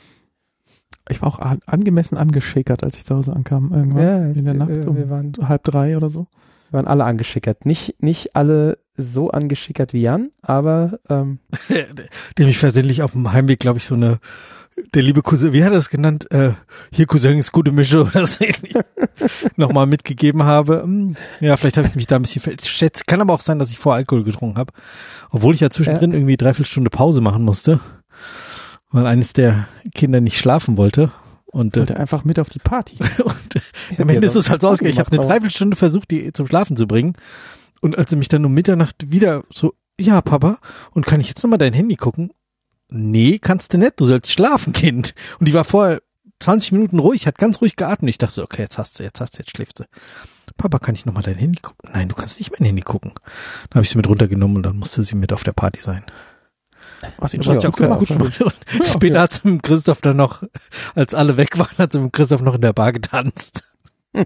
S2: Ich war auch an, angemessen angeschickert, als ich zu Hause ankam. Irgendwann
S3: ja,
S2: in der Nacht
S3: wir,
S2: um
S3: wir waren,
S2: halb drei oder so.
S3: Wir waren alle angeschickert. Nicht, nicht alle so angeschickert wie Jan, aber ähm,
S1: der mich versehentlich auf dem Heimweg, glaube ich, so eine der liebe Cousin, wie hat er das genannt? Äh, hier Cousin ist gute Mische oder so ähnlich. Nochmal mitgegeben habe. Ja, vielleicht habe ich mich da ein bisschen verschätzt. Kann aber auch sein, dass ich vorher Alkohol getrunken habe. Obwohl ich ja zwischendrin ja. irgendwie dreiviertel Stunde Pause machen musste. Weil eines der Kinder nicht schlafen wollte. Und
S2: wollte äh, einfach mit auf die Party.
S1: Und äh, am Ende ist es halt so ausgegangen. Ich habe eine Dreiviertelstunde versucht, die zum Schlafen zu bringen. Und als sie mich dann um Mitternacht wieder so, ja, Papa, und kann ich jetzt nochmal dein Handy gucken? Nee, kannst du nicht, du sollst schlafen, Kind. Und die war vorher zwanzig Minuten ruhig, hat ganz ruhig geatmet. Ich dachte so, okay, jetzt hast du, jetzt hast du, jetzt schläft sie. Papa, kann ich nochmal dein Handy gucken? Nein, du kannst nicht mein Handy gucken. Dann habe ich sie mit runtergenommen und dann musste sie mit auf der Party sein.
S2: Was
S1: das hat ja auch ganz gut gemacht. Und ja, später ja. hat sie mit Christoph dann noch, als alle weg waren, hat sie mit Christoph noch in der Bar getanzt.
S3: Ja,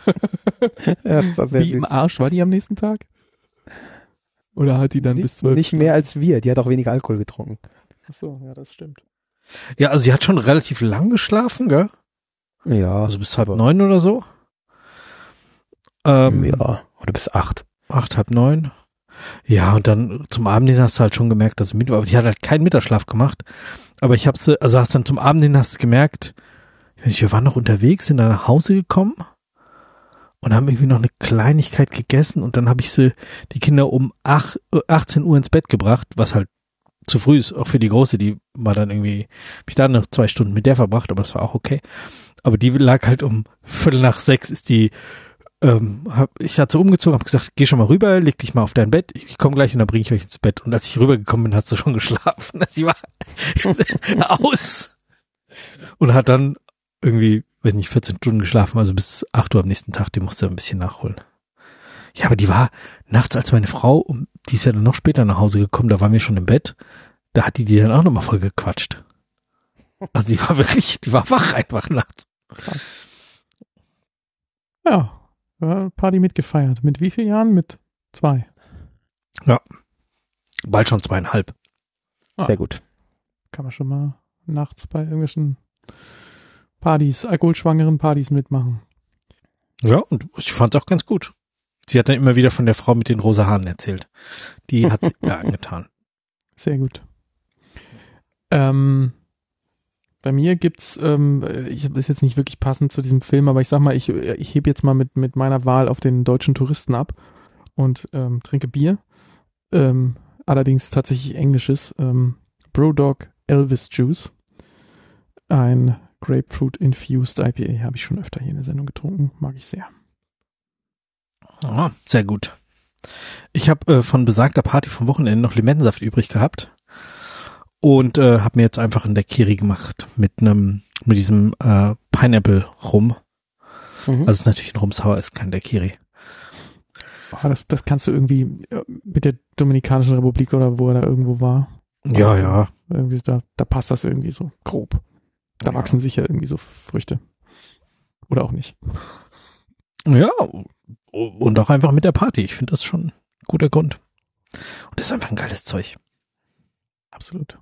S3: das war sehr
S2: Wie süß. Im Arsch war die am nächsten Tag? Oder hat die dann
S3: nicht,
S2: bis zwölf?
S3: Nicht mehr als wir, die hat auch weniger Alkohol getrunken.
S2: Ach so, ja, das stimmt.
S1: Ja, also sie hat schon relativ lang geschlafen, gell?
S3: Ja.
S1: Also bis halb neun oder so. Ähm,
S3: ja, oder bis acht.
S1: Acht, halb neun. Ja, und dann zum Abendhin hast du halt schon gemerkt, dass sie mit war. Aber die hat halt keinen Mittagsschlaf gemacht. Aber ich hab's, also hast dann zum Abendhin hast du gemerkt, wir waren noch unterwegs, sind dann nach Hause gekommen und haben irgendwie noch eine Kleinigkeit gegessen und dann habe ich sie, die Kinder um acht, achtzehn Uhr ins Bett gebracht, was halt zu früh ist, auch für die Große, die war dann irgendwie, hab ich da noch zwei Stunden mit der verbracht, aber das war auch okay. Aber die lag halt um Viertel nach sechs, ist die ähm, hab, ich hatte so umgezogen, habe gesagt, geh schon mal rüber, leg dich mal auf dein Bett, ich komme gleich und dann bringe ich euch ins Bett. Und als ich rübergekommen bin, hast du schon geschlafen. Sie war aus. Und hat dann irgendwie, weiß nicht, vierzehn Stunden geschlafen, also bis acht Uhr am nächsten Tag, die musste ein bisschen nachholen. Ja, aber die war nachts, als meine Frau, die ist ja dann noch später nach Hause gekommen, da waren wir schon im Bett, da hat die die dann auch nochmal voll gequatscht. Also die war wirklich, die war wach einfach nachts.
S2: Ja, Party mitgefeiert. Mit wie vielen Jahren? Mit zwei.
S1: Ja, bald schon zweieinhalb.
S2: Ah,
S3: sehr gut.
S2: Kann man schon mal nachts bei irgendwelchen Partys, alkoholschwangeren Partys mitmachen.
S1: Ja, und ich fand es auch ganz gut. Sie hat dann immer wieder von der Frau mit den rosa Haaren erzählt. Die hat sie mir angetan.
S2: Sehr gut. Ähm, bei mir gibt's, ähm, ich ist jetzt nicht wirklich passend zu diesem Film, aber ich sag mal, ich, ich hebe jetzt mal mit, mit meiner Wahl auf den deutschen Touristen ab und ähm, trinke Bier. Ähm, allerdings tatsächlich englisches. Ähm, Brewdog Elvis Juice. Ein Grapefruit-infused I P A habe ich schon öfter hier in der Sendung getrunken. Mag ich sehr.
S1: Oh, sehr gut. Ich habe äh, von besagter Party vom Wochenende noch Limettensaft übrig gehabt und äh, habe mir jetzt einfach ein Daiquiri gemacht mit einem mit diesem äh, Pineapple Rum. Mhm. Also es ist natürlich ein Rumsauer, ist kein Daiquiri.
S2: Oh, das, das kannst du irgendwie mit der Dominikanischen Republik oder wo er da irgendwo war.
S1: Ja,
S2: also,
S1: ja.
S2: Irgendwie da, da passt das irgendwie so grob. Da ja. wachsen sicher irgendwie so Früchte. Oder auch nicht.
S1: Ja, und auch einfach mit der Party. Ich finde das schon ein guter Grund. Und das ist einfach ein geiles Zeug.
S2: Absolut.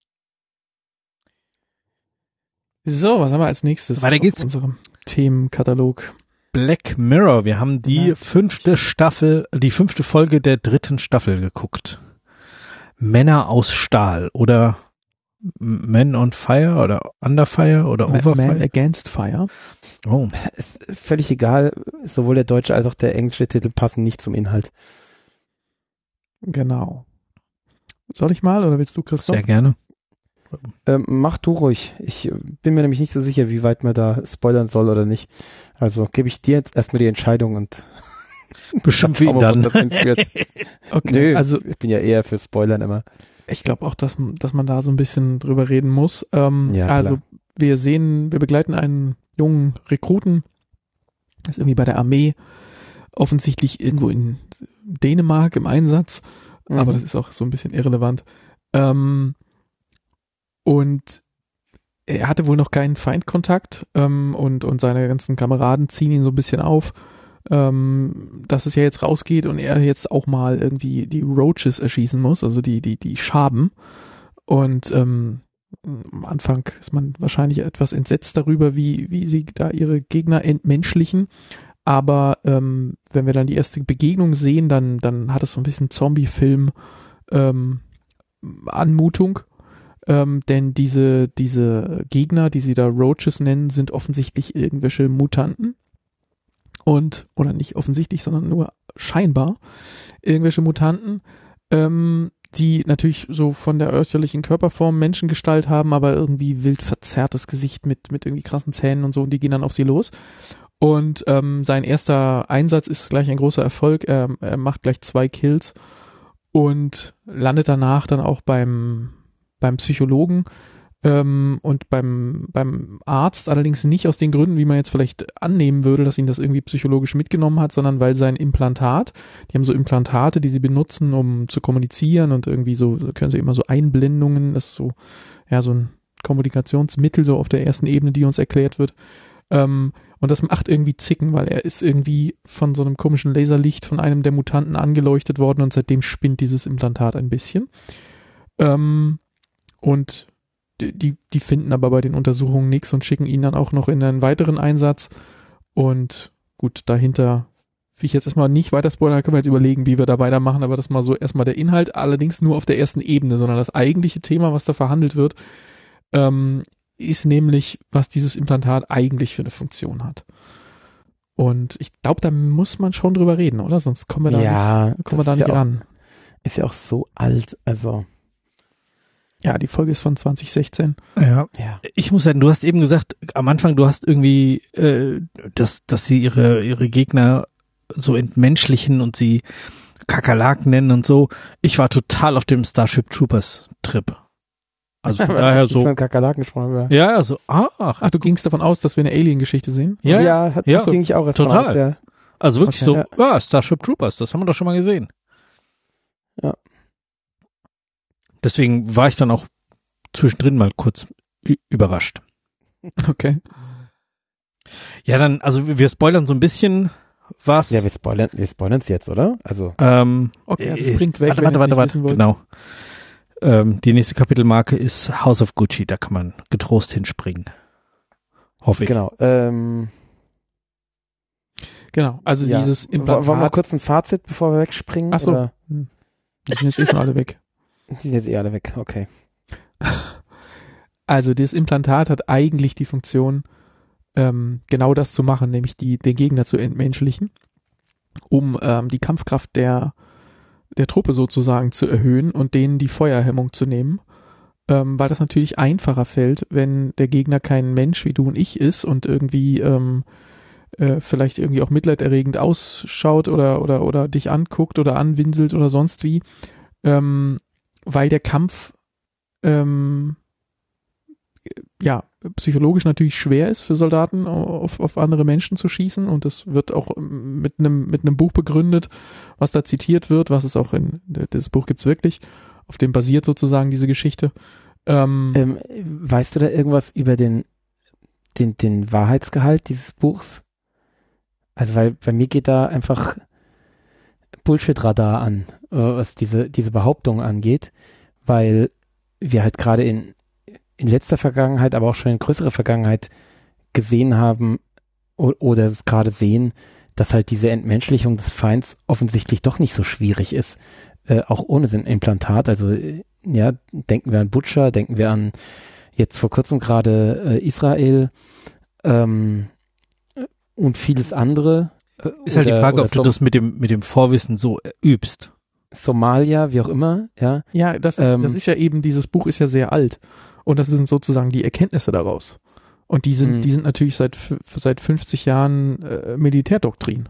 S2: So, was haben wir als nächstes?
S1: Weiter geht's.
S2: Auf unserem Themenkatalog.
S1: Black Mirror. Wir haben die ja. fünfte Staffel, die fünfte Folge der dritten Staffel geguckt. Männer aus Stahl oder Men on Fire oder Under Fire oder
S2: Man,
S1: Over Fire.
S2: Man Against Fire.
S3: Oh. Ist völlig egal, sowohl der deutsche als auch der englische Titel passen nicht zum Inhalt.
S2: Genau. Soll ich mal oder willst du, Christoph?
S1: Sehr gerne.
S3: Ähm, mach du ruhig. Ich bin mir nämlich nicht so sicher, wie weit man da spoilern soll oder nicht. Also gebe ich dir jetzt erstmal die Entscheidung und
S1: beschimpfe ihn dann.
S2: Okay,
S3: Nö,
S2: also
S3: ich bin ja eher für Spoilern immer.
S2: Ich glaube auch, dass, dass man da so ein bisschen drüber reden muss. Ähm,
S3: ja,
S2: also wir sehen, wir begleiten einen jungen Rekruten, ist irgendwie bei der Armee, offensichtlich irgendwo in Dänemark im Einsatz, mhm. aber das ist auch so ein bisschen irrelevant. Ähm, und er hatte wohl noch keinen Feindkontakt ähm, und, und seine ganzen Kameraden ziehen ihn so ein bisschen auf, ähm, dass es ja jetzt rausgeht und er jetzt auch mal irgendwie die Roaches erschießen muss, also die, die, die Schaben. Und ähm, am Anfang ist man wahrscheinlich etwas entsetzt darüber, wie, wie sie da ihre Gegner entmenschlichen. Aber ähm, wenn wir dann die erste Begegnung sehen, dann, dann hat es so ein bisschen Zombie-Film ähm, Anmutung. Ähm, denn diese, diese Gegner, die sie da Roaches nennen, sind offensichtlich irgendwelche Mutanten. Und, oder nicht offensichtlich, sondern nur scheinbar irgendwelche Mutanten, ähm, die natürlich so von der äußerlichen Körperform Menschengestalt haben, aber irgendwie wild verzerrtes Gesicht mit, mit irgendwie krassen Zähnen und so, und die gehen dann auf sie los. Und ähm, sein erster Einsatz ist gleich ein großer Erfolg. Er, er macht gleich zwei Kills und landet danach dann auch beim, beim Psychologen ähm, und beim, beim Arzt, allerdings nicht aus den Gründen, wie man jetzt vielleicht annehmen würde, dass ihn das irgendwie psychologisch mitgenommen hat, sondern weil sein Implantat, die haben so Implantate, die sie benutzen, um zu kommunizieren, und irgendwie so, so können sie immer so Einblendungen, das ist so, ja, so ein Kommunikationsmittel so auf der ersten Ebene, die uns erklärt wird. Ähm, und das macht irgendwie Zicken, weil er ist irgendwie von so einem komischen Laserlicht von einem der Mutanten angeleuchtet worden und seitdem spinnt dieses Implantat ein bisschen. Ähm, und die, die finden aber bei den Untersuchungen nichts und schicken ihn dann auch noch in einen weiteren Einsatz. Und gut, dahinter will ich jetzt erstmal nicht weiter spoilern, da können wir jetzt überlegen, wie wir da weitermachen, aber das mal so erstmal der Inhalt, allerdings nur auf der ersten Ebene, sondern das eigentliche Thema, was da verhandelt wird, ähm, ist nämlich, was dieses Implantat eigentlich für eine Funktion hat. Und ich glaube, da muss man schon drüber reden, oder? Sonst kommen wir da
S3: ja,
S2: nicht, kommen wir da nicht
S3: ja
S2: ran.
S3: Auch, ist ja auch so alt, also.
S2: Ja, die Folge ist von zwanzig sechzehn.
S1: Ja. ja. Ich muss sagen, du hast eben gesagt, am Anfang, du hast irgendwie, äh, dass, dass sie ihre, ihre Gegner so entmenschlichen und sie Kakerlaken nennen und so. Ich war total auf dem Starship Troopers Trip. Also von daher so.
S3: Von Kakerlaken gesprochen, ja.
S1: Ja, also, ach.
S2: Ach, du gingst davon aus, dass wir eine Alien-Geschichte sehen?
S3: Ja, ja, hat,
S1: ja.
S3: das ging ich auch erst
S1: total.
S3: Mal, ja.
S1: Also wirklich
S3: okay,
S1: so, ja. ja, Starship Troopers, das haben wir doch schon mal gesehen.
S3: Ja.
S1: Deswegen war ich dann auch zwischendrin mal kurz ü- überrascht.
S2: Okay.
S1: Ja, dann, also wir spoilern so ein bisschen was.
S3: Ja, wir spoilern, wir spoilern es jetzt, oder? Also.
S1: Ähm,
S2: okay, also springt weg,
S1: warte,
S2: wenn
S1: warte,
S2: ihr
S1: warte,
S2: es nicht
S1: warte,
S2: wissen
S1: genau. Ähm, die nächste Kapitelmarke ist House of Gucci, da kann man getrost hinspringen. Hoffe ich.
S3: Genau. Ähm,
S2: Genau, also
S3: ja.
S2: dieses Implantat.
S3: Wollen wir mal kurz ein Fazit, bevor wir wegspringen?
S2: Ach so.
S3: Oder?
S2: Die sind jetzt eh schon alle weg.
S3: Die sind jetzt eh alle weg, okay.
S2: Also das Implantat hat eigentlich die Funktion, ähm, genau das zu machen, nämlich die, den Gegner zu entmenschlichen, um ähm, die Kampfkraft der, der Truppe sozusagen zu erhöhen und denen die Feuerhemmung zu nehmen, ähm, weil das natürlich einfacher fällt, wenn der Gegner kein Mensch wie du und ich ist und irgendwie ähm, äh, vielleicht irgendwie auch mitleiderregend ausschaut oder, oder, oder dich anguckt oder anwinselt oder sonst wie, ähm, weil der Kampf ähm, ja, psychologisch natürlich schwer ist für Soldaten, auf, auf andere Menschen zu schießen, und das wird auch mit einem mit einem Buch begründet, was da zitiert wird, was es auch in, das Buch gibt's wirklich, auf dem basiert sozusagen diese Geschichte. Ähm,
S3: ähm, weißt du da irgendwas über den, den, den Wahrheitsgehalt dieses Buchs? Also, weil bei mir geht da einfach Bullshit-Radar an, was diese, diese Behauptung angeht, weil wir halt gerade in in letzter Vergangenheit, aber auch schon in größerer Vergangenheit gesehen haben o- oder es gerade sehen, dass halt diese Entmenschlichung des Feinds offensichtlich doch nicht so schwierig ist, äh, auch ohne so ein Implantat. Also äh, ja, denken wir an Butcher, denken wir an jetzt vor kurzem gerade äh, Israel ähm, und vieles andere. Äh,
S1: Ist halt
S3: oder,
S1: die Frage, ob
S3: Som-
S1: du das mit dem, mit dem Vorwissen so äh, übst.
S3: Somalia, wie auch immer, ja.
S2: ja, das ist,
S3: ähm,
S2: das ist ja eben, dieses Buch ist ja sehr alt. Und das sind sozusagen die Erkenntnisse daraus. Und die sind,
S3: Mhm.
S2: die sind natürlich seit, seit fünfzig Jahren äh, Militärdoktrin.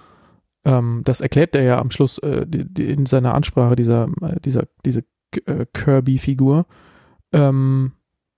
S2: Ähm, das erklärt er ja am Schluss äh, die, die in seiner Ansprache, dieser, dieser, diese äh, Kirby-Figur. Ähm,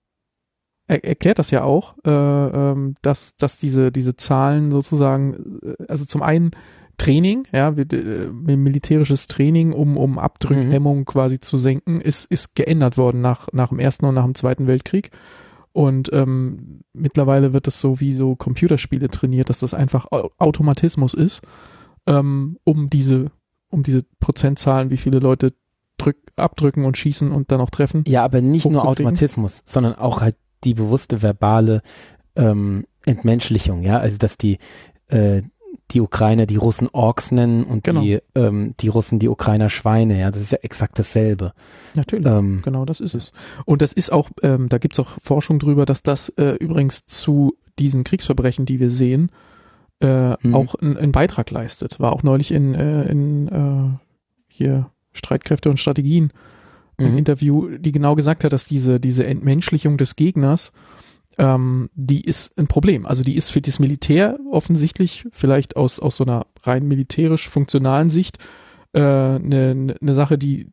S2: er erklärt das ja auch, äh, ähm, dass, dass diese, diese Zahlen sozusagen, äh, also zum einen Training, ja, wir, äh, militärisches Training, um, um Abdrückhemmung mhm. quasi zu senken, ist, ist geändert worden nach, nach dem Ersten und nach dem Zweiten Weltkrieg. Und ähm, mittlerweile wird das so wie so Computerspiele trainiert, dass das einfach Automatismus ist, ähm, um diese, um diese Prozentzahlen, wie viele Leute drück, abdrücken und schießen und dann auch treffen.
S3: Ja, aber nicht nur Automatismus, sondern auch halt die bewusste verbale ähm, Entmenschlichung, ja, also dass die äh, die Ukrainer die Russen Orks nennen und
S2: genau.
S3: die ähm, die Russen die Ukrainer Schweine, ja, das ist ja exakt dasselbe.
S2: Natürlich,
S3: ähm,
S2: genau, das ist es. Und das ist auch, ähm, da gibt's auch Forschung drüber, dass das äh, übrigens zu diesen Kriegsverbrechen, die wir sehen, äh, mhm. auch einen Beitrag leistet. War auch neulich in, äh, in äh, hier Streitkräfte und Strategien ein mhm. Interview, die genau gesagt hat, dass diese diese Entmenschlichung des Gegners, Ähm, die ist ein Problem. Also die ist für das Militär offensichtlich, vielleicht aus, aus so einer rein militärisch funktionalen Sicht, eine äh, ne, ne Sache, die,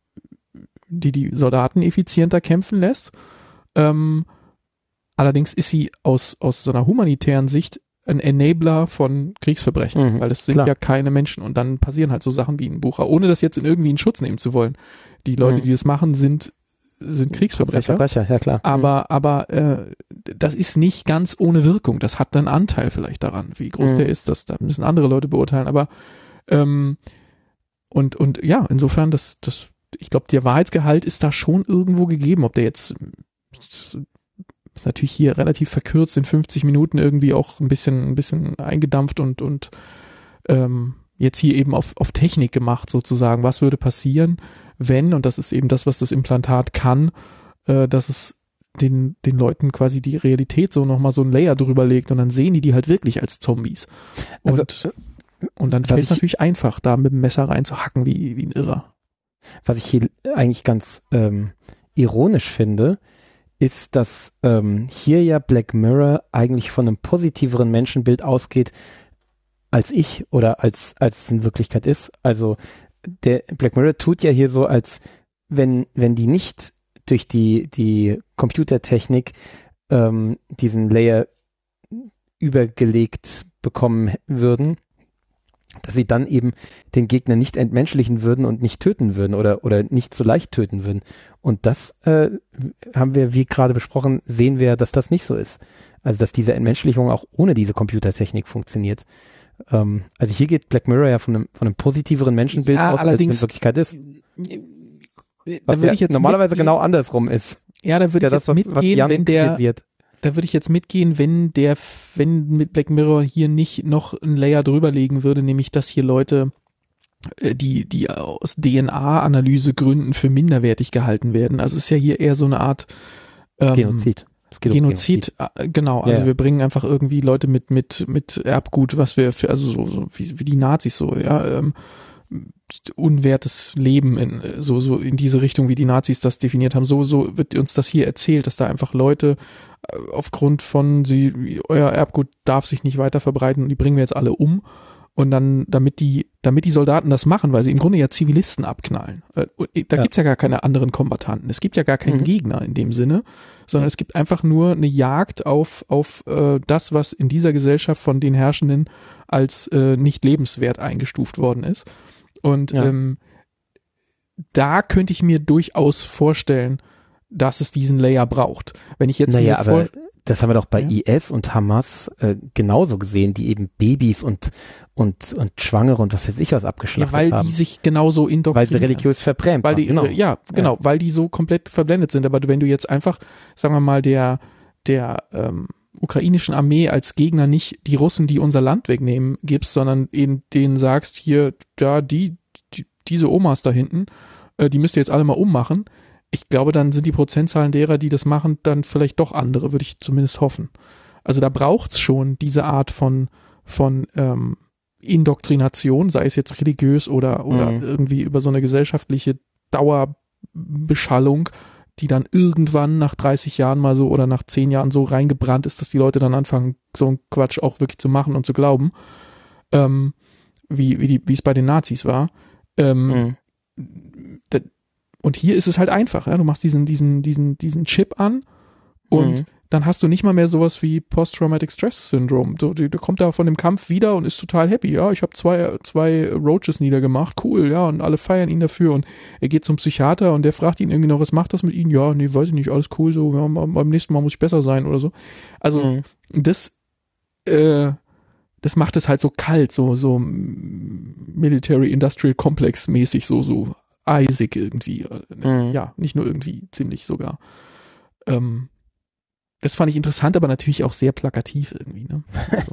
S2: die die Soldaten effizienter kämpfen lässt. Ähm, allerdings ist sie aus, aus so einer humanitären Sicht ein Enabler von Kriegsverbrechen, mhm, weil das sind klar. ja keine Menschen, und dann passieren halt so Sachen wie in Bucha, ohne das jetzt in irgendwie in Schutz nehmen zu wollen. Die Leute, mhm. die das machen, sind sind Kriegsverbrecher,
S3: Verbrecher, ja klar.
S2: aber, mhm. aber äh, das ist nicht ganz ohne Wirkung. Das hat einen Anteil vielleicht daran, wie groß mhm. der ist. Das, da müssen andere Leute beurteilen. Aber ähm, und und ja, insofern, das, das, ich glaube, der Wahrheitsgehalt ist da schon irgendwo gegeben. Ob der jetzt das ist natürlich hier relativ verkürzt in fünfzig Minuten irgendwie auch ein bisschen ein bisschen eingedampft und und ähm, jetzt hier eben auf auf Technik gemacht sozusagen. Was würde passieren, wenn, und das ist eben das, was das Implantat kann, äh, dass es den den Leuten quasi die Realität so nochmal so ein Layer drüber legt, und dann sehen die die halt wirklich als Zombies. Und, also, und dann fällt es natürlich einfach, da mit dem Messer reinzuhacken wie, wie ein Irrer.
S3: Was ich hier eigentlich ganz ähm, ironisch finde, ist, dass ähm, hier ja Black Mirror eigentlich von einem positiveren Menschenbild ausgeht, als ich oder als, als es in Wirklichkeit ist. Also der Black Mirror tut ja hier so, als wenn, wenn die nicht durch die, die Computertechnik ähm, diesen Layer übergelegt bekommen würden, dass sie dann eben den Gegner nicht entmenschlichen würden und nicht töten würden oder, oder nicht so leicht töten würden. Und das äh, haben wir, wie gerade besprochen, sehen wir, dass das nicht so ist. Also dass diese Entmenschlichung auch ohne diese Computertechnik funktioniert. Ähm, also hier geht Black Mirror ja von einem, von einem positiveren Menschenbild
S2: ja,
S3: aus, als es in Wirklichkeit ist.
S2: Da würde ich jetzt
S3: normalerweise
S2: mitgehen.
S3: genau andersrum ist.
S2: Ja, da würde
S3: ja,
S2: ich jetzt
S3: das, was,
S2: mitgehen,
S3: was
S2: wenn der
S3: kritisiert.
S2: Da würde ich jetzt mitgehen, wenn der, wenn mit Black Mirror hier nicht noch ein Layer drüber legen würde, nämlich dass hier Leute, die, die aus D N A-Analyse Gründen für minderwertig gehalten werden. Also es ist ja hier eher so eine Art ähm,
S3: Genozid. Es geht um
S2: Genozid, Genozid, genau. Also
S3: ja, ja.
S2: wir bringen einfach irgendwie Leute mit mit mit Erbgut, was wir für, also so, so wie, wie die Nazis so, ja, ähm, unwertes Leben in so so in diese Richtung, wie die Nazis das definiert haben. So so wird uns das hier erzählt, dass da einfach Leute aufgrund von sie euer Erbgut darf sich nicht weiter verbreiten und die bringen wir jetzt alle um und dann damit die damit die Soldaten das machen, weil sie im Grunde ja Zivilisten abknallen. Da ja. gibt's ja gar keine anderen Kombattanten. Es gibt ja gar keinen mhm. Gegner in dem Sinne, sondern es gibt einfach nur eine Jagd auf auf äh, das, was in dieser Gesellschaft von den Herrschenden als äh, nicht lebenswert eingestuft worden ist. Und ja. ähm, da könnte ich mir durchaus vorstellen, dass es diesen Layer braucht. Wenn ich jetzt
S3: naja,
S2: mir vor-
S3: aber das haben wir doch bei
S2: ja.
S3: I S und Hamas äh, genauso gesehen, die eben Babys und und und Schwangere und was weiß ich was abgeschlachtet
S2: ja, weil
S3: haben.
S2: die sich genauso indoktrinieren.
S3: Weil sie religiös verbrämt
S2: weil die,
S3: waren. Genau.
S2: Ja, genau, ja. weil die so komplett verblendet sind. Aber wenn du jetzt einfach, sagen wir mal, der der ähm, ukrainischen Armee als Gegner nicht die Russen, die unser Land wegnehmen, gibst, sondern eben denen sagst, hier, da die, die diese Omas da hinten, äh, die müsst ihr jetzt alle mal ummachen. Ich glaube, dann sind die Prozentzahlen derer, die das machen, dann vielleicht doch andere, würde ich zumindest hoffen. Also da braucht's schon diese Art von von ähm, Indoktrination, sei es jetzt religiös oder oder mhm. irgendwie über so eine gesellschaftliche Dauerbeschallung, die dann irgendwann nach dreißig Jahren mal so oder nach zehn Jahren so reingebrannt ist, dass die Leute dann anfangen, so einen Quatsch auch wirklich zu machen und zu glauben, ähm, wie wie die wie es bei den Nazis war. Ähm, mhm. da, Und hier ist es halt einfach, ja. Du machst diesen, diesen, diesen, diesen Chip an und mhm. dann hast du nicht mal mehr sowas wie Post-Traumatic Stress Syndrome. Du, der kommt da von dem Kampf wieder und ist total happy. Ja, ich habe zwei, zwei Roaches niedergemacht. Cool, ja. Und alle feiern ihn dafür. Und er geht zum Psychiater und der fragt ihn irgendwie noch, was macht das mit ihm? Ja, nee, weiß ich nicht, alles cool. So, ja, beim nächsten Mal muss ich besser sein oder so. Also, mhm. das, äh, das macht es halt so kalt, so, so Military Industrial Complex mäßig, so, so eisig irgendwie. Mhm. Ja, nicht nur irgendwie, ziemlich sogar. Ähm, das fand ich interessant, aber natürlich auch sehr plakativ irgendwie. Ne? Also.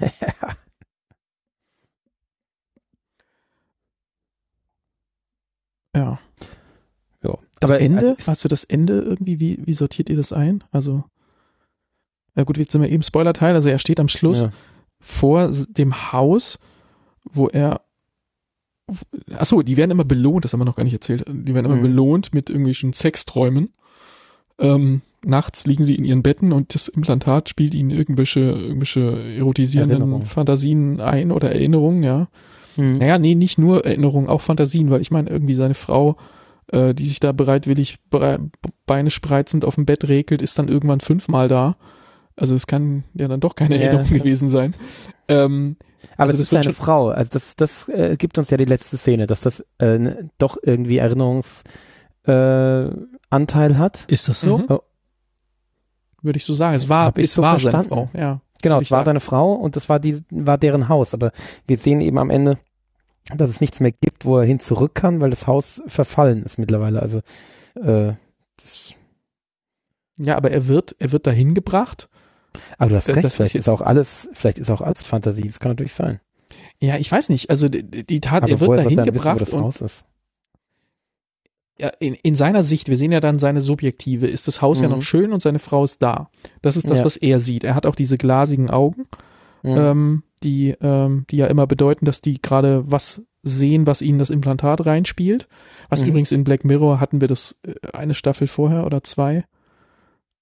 S2: ja.
S3: ja.
S2: Das
S3: aber
S2: Ende,
S3: also,
S2: hast du das Ende irgendwie, wie, wie sortiert ihr das ein? Also, ja gut, jetzt sind wir eben Spoiler-Teil, also er steht am Schluss ja. vor dem Haus, wo er Achso, die werden immer belohnt, das haben wir noch gar nicht erzählt. Die werden immer mhm. belohnt mit irgendwelchen Sexträumen. Ähm, nachts liegen sie in ihren Betten und das Implantat spielt ihnen irgendwelche, irgendwelche erotisierenden Fantasien ein oder Erinnerungen, ja. Mhm. Naja, nee, nicht nur Erinnerungen, auch Fantasien, weil ich meine, irgendwie seine Frau, äh, die sich da bereitwillig Bre- Beine spreizend auf dem Bett regelt, ist dann irgendwann fünfmal da. Also es kann ja dann doch keine ja. Erinnerung gewesen sein. Ähm,
S3: Aber
S2: also
S3: es ist seine Frau, also das, das äh, gibt uns ja die letzte Szene, dass das äh, ne, doch irgendwie Erinnerungsanteil äh, hat.
S1: Ist das so?
S2: Mhm. Oh. Würde ich so sagen. Es war, es
S3: so
S2: war
S3: verstanden.
S2: seine Frau. Ja,
S3: genau, es war sagen. seine Frau und das war die, war deren Haus. Aber wir sehen eben am Ende, dass es nichts mehr gibt, wo er hin zurück kann, weil das Haus verfallen ist mittlerweile. Also äh, das
S2: ja, aber er wird, er wird dahin gebracht.
S3: Aber du hast recht,
S2: das
S3: vielleicht ist, ist auch alles, vielleicht ist auch alles Fantasie, das kann natürlich sein.
S2: Ja, ich weiß nicht, also die, die Tat,
S3: aber
S2: er wird dahin
S3: wissen,
S2: gebracht
S3: wo das
S2: und
S3: Haus ist.
S2: Ja, in, in seiner Sicht, wir sehen ja dann seine subjektive, ist das Haus mhm. ja noch schön und seine Frau ist da. Das ist das, ja. was er sieht. Er hat auch diese glasigen Augen, mhm. ähm, die, ähm, die ja immer bedeuten, dass die gerade was sehen, was ihnen das Implantat reinspielt. Was mhm. übrigens in Black Mirror hatten wir das eine Staffel vorher oder zwei.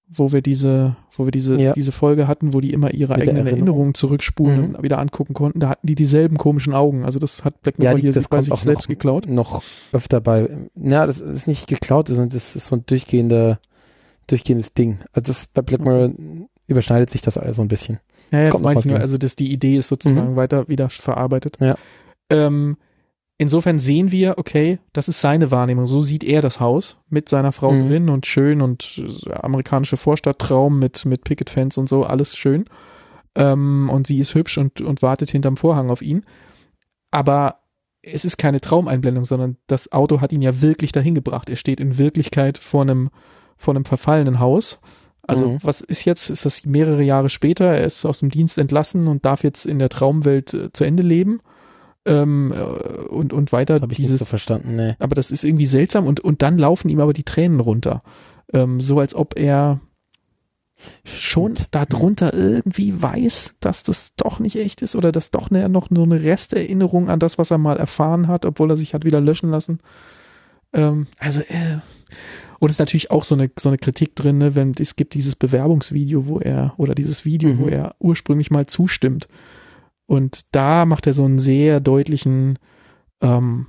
S2: wo wir diese, wo wir diese,
S3: ja.
S2: diese Folge hatten, wo die immer ihre
S3: Mit
S2: eigenen
S3: Erinnerung.
S2: Erinnerungen zurückspulen
S3: Mhm.
S2: und wieder angucken konnten, da hatten die dieselben komischen Augen. Also das hat Black Mirror
S3: Ja, die,
S2: hier
S3: das
S2: sich bei
S3: kommt
S2: sich
S3: auch
S2: selbst
S3: noch,
S2: geklaut.
S3: noch öfter bei, ja, das ist nicht geklaut, sondern das ist so ein durchgehender, durchgehendes Ding. Also das bei Black Mirror überschneidet sich das also ein bisschen.
S2: Ja, ja,
S3: Das
S2: das
S3: kommt
S2: meine
S3: noch
S2: ich nur,
S3: häufiger.
S2: also dass die Idee ist sozusagen
S3: Mhm.
S2: weiter wieder verarbeitet.
S3: Ja.
S2: Ähm, insofern sehen wir, okay, das ist seine Wahrnehmung. So sieht er das Haus mit seiner Frau
S3: Mhm.
S2: drin und schön und äh, amerikanische Vorstadttraum mit, mit Picket Fence und so, alles schön. Ähm, und sie ist hübsch und, und wartet hinterm Vorhang auf ihn. Aber es ist keine Traumeinblendung, sondern das Auto hat ihn ja wirklich dahin gebracht. Er steht in Wirklichkeit vor einem, vor einem verfallenen Haus. Also
S3: Mhm.
S2: was ist jetzt? Ist das mehrere Jahre später? Er ist aus dem Dienst entlassen und darf jetzt in der Traumwelt äh, zu Ende leben. Ähm, äh, und, und weiter
S3: Habe ich
S2: dieses,
S3: nicht so verstanden, ne.
S2: aber das ist irgendwie seltsam und, und dann laufen ihm aber die Tränen runter. Ähm, so als ob er schon darunter irgendwie weiß, dass das doch nicht echt ist oder dass doch ne, noch so eine Resterinnerung an das, was er mal erfahren hat, obwohl er sich hat wieder löschen lassen. Ähm, also, äh, und es ist natürlich auch so eine, so eine Kritik drin, ne, wenn es gibt dieses Bewerbungsvideo, wo er, oder dieses Video,
S3: Mhm.
S2: wo er ursprünglich mal zustimmt. Und da macht er so einen sehr deutlichen, ähm,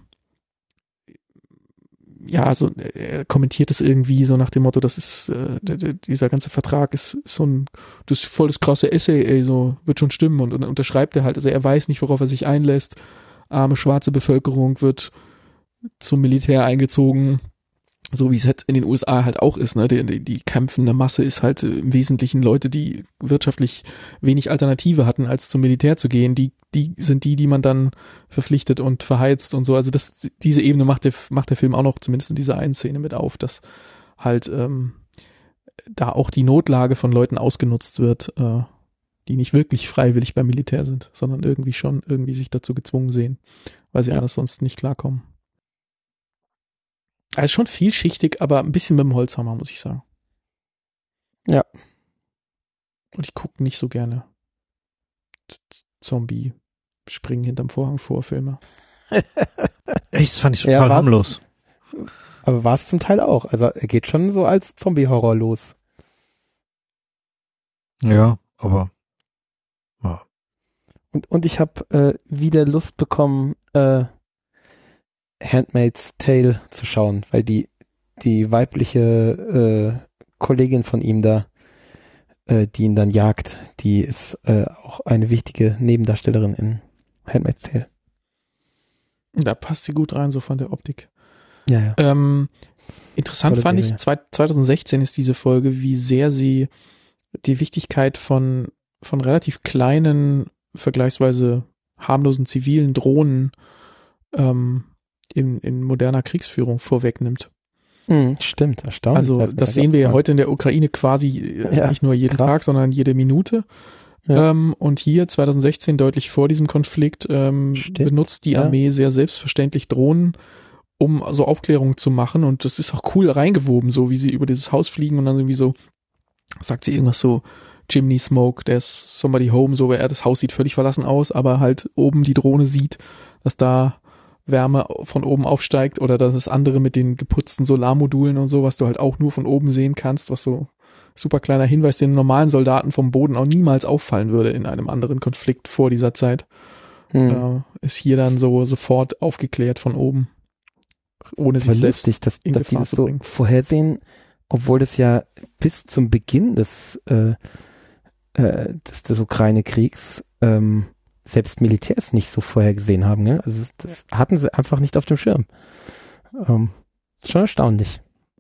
S2: ja, so, er kommentiert es irgendwie so nach dem Motto, das ist, äh, der, der, dieser ganze Vertrag ist, ist so ein, das ist voll das krasse Essay, ey, so, wird schon stimmen. Und, und dann unterschreibt er halt, also er weiß nicht, worauf er sich einlässt. Arme schwarze Bevölkerung wird zum Militär eingezogen, so wie es halt in den U S A halt auch ist, ne, die, die, die kämpfende Masse ist halt im Wesentlichen Leute, die wirtschaftlich wenig Alternative hatten, als zum Militär zu gehen, die, die sind die, die man dann verpflichtet und verheizt und so, also das, diese Ebene macht der, macht der Film auch noch zumindest in dieser einen Szene mit auf, dass halt, ähm, da auch die Notlage von Leuten ausgenutzt wird, äh, die nicht wirklich freiwillig beim Militär sind, sondern irgendwie schon irgendwie sich dazu gezwungen sehen, weil sie
S3: Ja.
S2: anders sonst nicht klarkommen. Also schon vielschichtig, aber ein bisschen mit dem Holzhammer, muss ich sagen.
S3: Ja.
S2: Und ich gucke nicht so gerne Zombie springen hinterm Vorhang vor Filme.
S1: Echt, das fand ich
S3: Ja,
S1: total
S3: war-
S1: harmlos.
S3: Aber war es zum Teil auch. Also er geht schon so als Zombie-Horror los.
S1: Ja, aber ja.
S3: Und, und ich habe äh, wieder Lust bekommen, äh, Handmaid's Tale zu schauen, weil die, die weibliche äh, Kollegin von ihm da, äh, die ihn dann jagt, die ist äh, auch eine wichtige Nebendarstellerin in Handmaid's Tale.
S2: Da passt sie gut rein, so von der Optik.
S3: Ja, ja.
S2: Ähm, interessant
S3: Tolle
S2: fand ich,
S3: Serie.
S2: zwei- zwanzig sechzehn ist diese Folge, wie sehr sie die Wichtigkeit von, von relativ kleinen, vergleichsweise harmlosen zivilen Drohnen ähm, in, in moderner Kriegsführung vorwegnimmt.
S3: Mhm, stimmt, erstaunlich.
S2: Also
S3: Weiß mir
S2: das
S3: gar
S2: sehen wir ja
S3: nicht.
S2: heute in der Ukraine quasi äh,
S3: Ja,
S2: nicht nur jeden
S3: krass.
S2: Tag, sondern jede Minute.
S3: Ja.
S2: Ähm, und hier zwanzig sechzehn, deutlich vor diesem Konflikt, ähm,
S3: Stimmt,
S2: benutzt die
S3: ja.
S2: Armee sehr selbstverständlich Drohnen, um so Aufklärung zu machen. Und das ist auch cool reingewoben, so wie sie über dieses Haus fliegen und dann irgendwie so, sagt sie irgendwas so, Chimney Smoke, there's somebody home, so, er das Haus sieht völlig verlassen aus, aber halt oben die Drohne sieht, dass da Wärme von oben aufsteigt oder dass das andere mit den geputzten Solarmodulen und so, was du halt auch nur von oben sehen kannst, was so super kleiner Hinweis, den normalen Soldaten vom Boden auch niemals auffallen würde in einem anderen Konflikt vor dieser Zeit,
S3: Mhm.
S2: äh, ist hier dann so sofort aufgeklärt von oben, ohne sich
S3: Aber
S2: selbst
S3: lustig, dass,
S2: in
S3: dass die
S2: Gefahr
S3: das
S2: zu
S3: so
S2: bringen.
S3: vorhersehen, obwohl das ja bis zum Beginn des, äh, äh, des, des Ukraine-Kriegs ähm, selbst Militärs nicht so vorhergesehen haben. Ne? Also das hatten sie einfach nicht auf dem Schirm. Ähm, schon erstaunlich.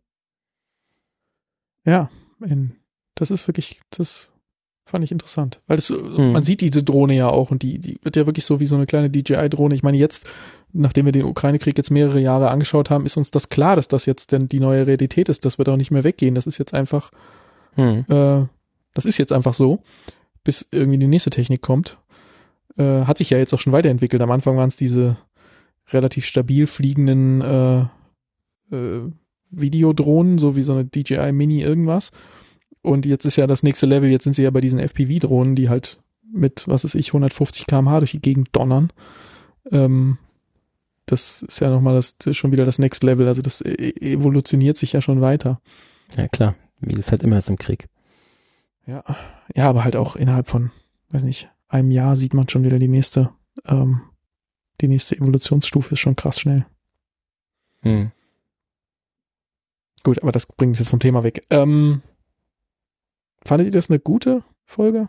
S2: Ja, in, das ist wirklich, das fand ich interessant, weil das,
S3: Mhm.
S2: man sieht diese Drohne ja auch und die, die wird ja wirklich so wie so eine kleine D J I-Drohne. Ich meine jetzt, nachdem wir den Ukraine-Krieg jetzt mehrere Jahre angeschaut haben, ist uns das klar, dass das jetzt denn die neue Realität ist. Das wird auch nicht mehr weggehen. Das ist jetzt einfach,
S3: Mhm.
S2: äh, das ist jetzt einfach so, bis irgendwie die nächste Technik kommt. Äh, hat sich ja jetzt auch schon weiterentwickelt. Am Anfang waren es diese relativ stabil fliegenden äh, äh, Videodrohnen, so wie so eine D J I Mini irgendwas. Und jetzt ist ja das nächste Level, jetzt sind sie ja bei diesen F P V-Drohnen, die halt mit, was weiß ich, hundertfünfzig Kilometer pro Stunde durch die Gegend donnern. Ähm, das ist ja nochmal das, das ist schon wieder das Next Level, also das e- evolutioniert sich ja schon weiter.
S3: Ja klar. wie es halt immer ist im Krieg.
S2: Ja, ja, aber halt auch innerhalb von, weiß nicht, einem Jahr sieht man schon wieder die nächste, ähm, die nächste Evolutionsstufe ist schon krass schnell.
S3: Hm.
S2: Gut, aber das bringt uns jetzt vom Thema weg. Ähm, fandet ihr das eine gute Folge?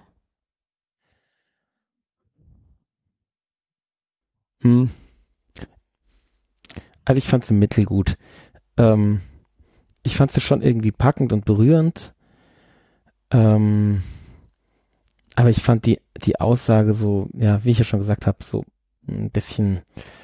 S3: Hm. Also ich fand sie mittelgut. Ähm, ich fand sie schon irgendwie packend und berührend. Ähm, aber ich fand die, die Aussage so, ja, wie ich ja schon gesagt habe, so ein bisschen.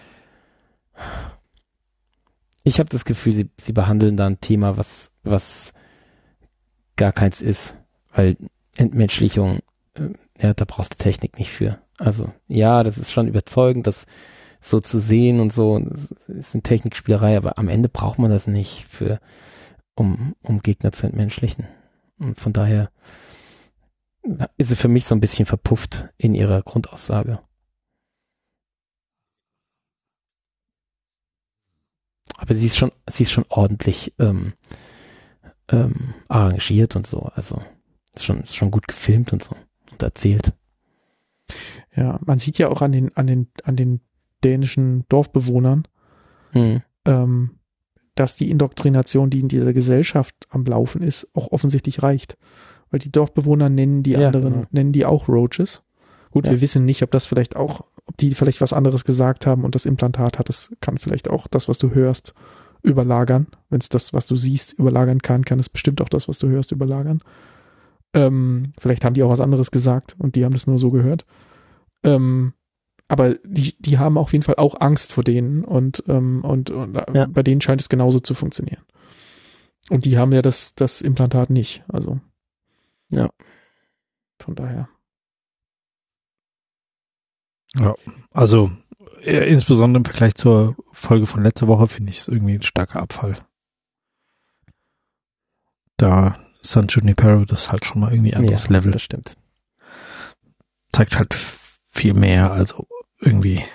S3: Ich habe das Gefühl, sie, sie behandeln da ein Thema, was, was gar keins ist. Weil Entmenschlichung, äh, ja, da brauchst du Technik nicht für. Also, ja, das ist schon überzeugend, das so zu sehen und so. Das ist eine Technikspielerei, aber am Ende braucht man das nicht für, um, um Gegner zu entmenschlichen. Und von daher ist sie für mich so ein bisschen verpufft in ihrer Grundaussage. Aber sie ist schon, sie ist schon ordentlich ähm, ähm, arrangiert und so. Also ist schon, ist schon gut gefilmt und so und erzählt.
S2: Ja, man sieht ja auch an den, an den, an den dänischen Dorfbewohnern,
S3: Hm.
S2: ähm, dass die Indoktrination, die in dieser Gesellschaft am Laufen ist, auch offensichtlich reicht. Weil die Dorfbewohner nennen die
S3: Ja,
S2: anderen,
S3: genau.
S2: nennen die auch Roaches. Gut,
S3: Ja.
S2: wir wissen nicht, ob das vielleicht auch, ob die vielleicht was anderes gesagt haben und das Implantat hat, das kann vielleicht auch das, was du hörst, überlagern. Wenn es das, was du siehst, überlagern kann, kann es bestimmt auch das, was du hörst, überlagern. Ähm, vielleicht haben die auch was anderes gesagt und die haben das nur so gehört. Ähm, aber die, die haben auf jeden Fall auch Angst vor denen und, ähm, und, und
S3: Ja.
S2: bei denen scheint es genauso zu funktionieren. Und die haben ja das, das Implantat nicht. Also.
S3: Ja.
S2: Von daher.
S1: Ja, also äh, insbesondere im Vergleich zur Folge von letzter Woche finde ich es irgendwie ein starker Abfall. Da San Junipero, das ist halt schon mal irgendwie ein anderes
S3: Ja,
S1: Level.
S3: das stimmt.
S1: Zeigt halt f- viel mehr, also irgendwie.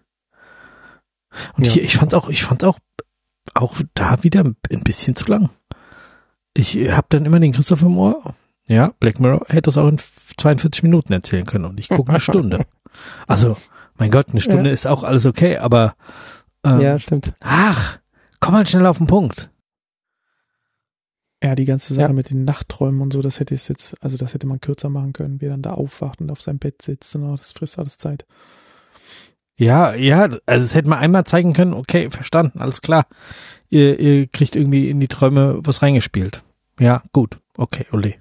S1: Und
S3: Ja.
S1: hier, ich fand's auch, ich fand's auch, auch da wieder ein bisschen zu lang. Ich hab dann immer den Christoph im Ohr. Ja, Black Mirror hätte das auch in zweiundvierzig Minuten erzählen können und ich gucke eine Stunde. Also, mein Gott, eine Stunde
S3: Ja.
S1: ist auch alles okay, aber ähm,
S3: Ja, stimmt.
S1: ach, komm halt schnell auf den Punkt.
S2: Ja, die ganze Sache
S3: Ja.
S2: mit den Nachtträumen und so, das hätte es jetzt, also das hätte man kürzer machen können, wie er dann da aufwacht und auf seinem Bett sitzt und oh, das frisst alles Zeit.
S1: Ja, ja, also es hätte man einmal zeigen können, okay, verstanden, alles klar. Ihr, ihr kriegt irgendwie in die Träume was reingespielt. Ja, gut, okay, ole.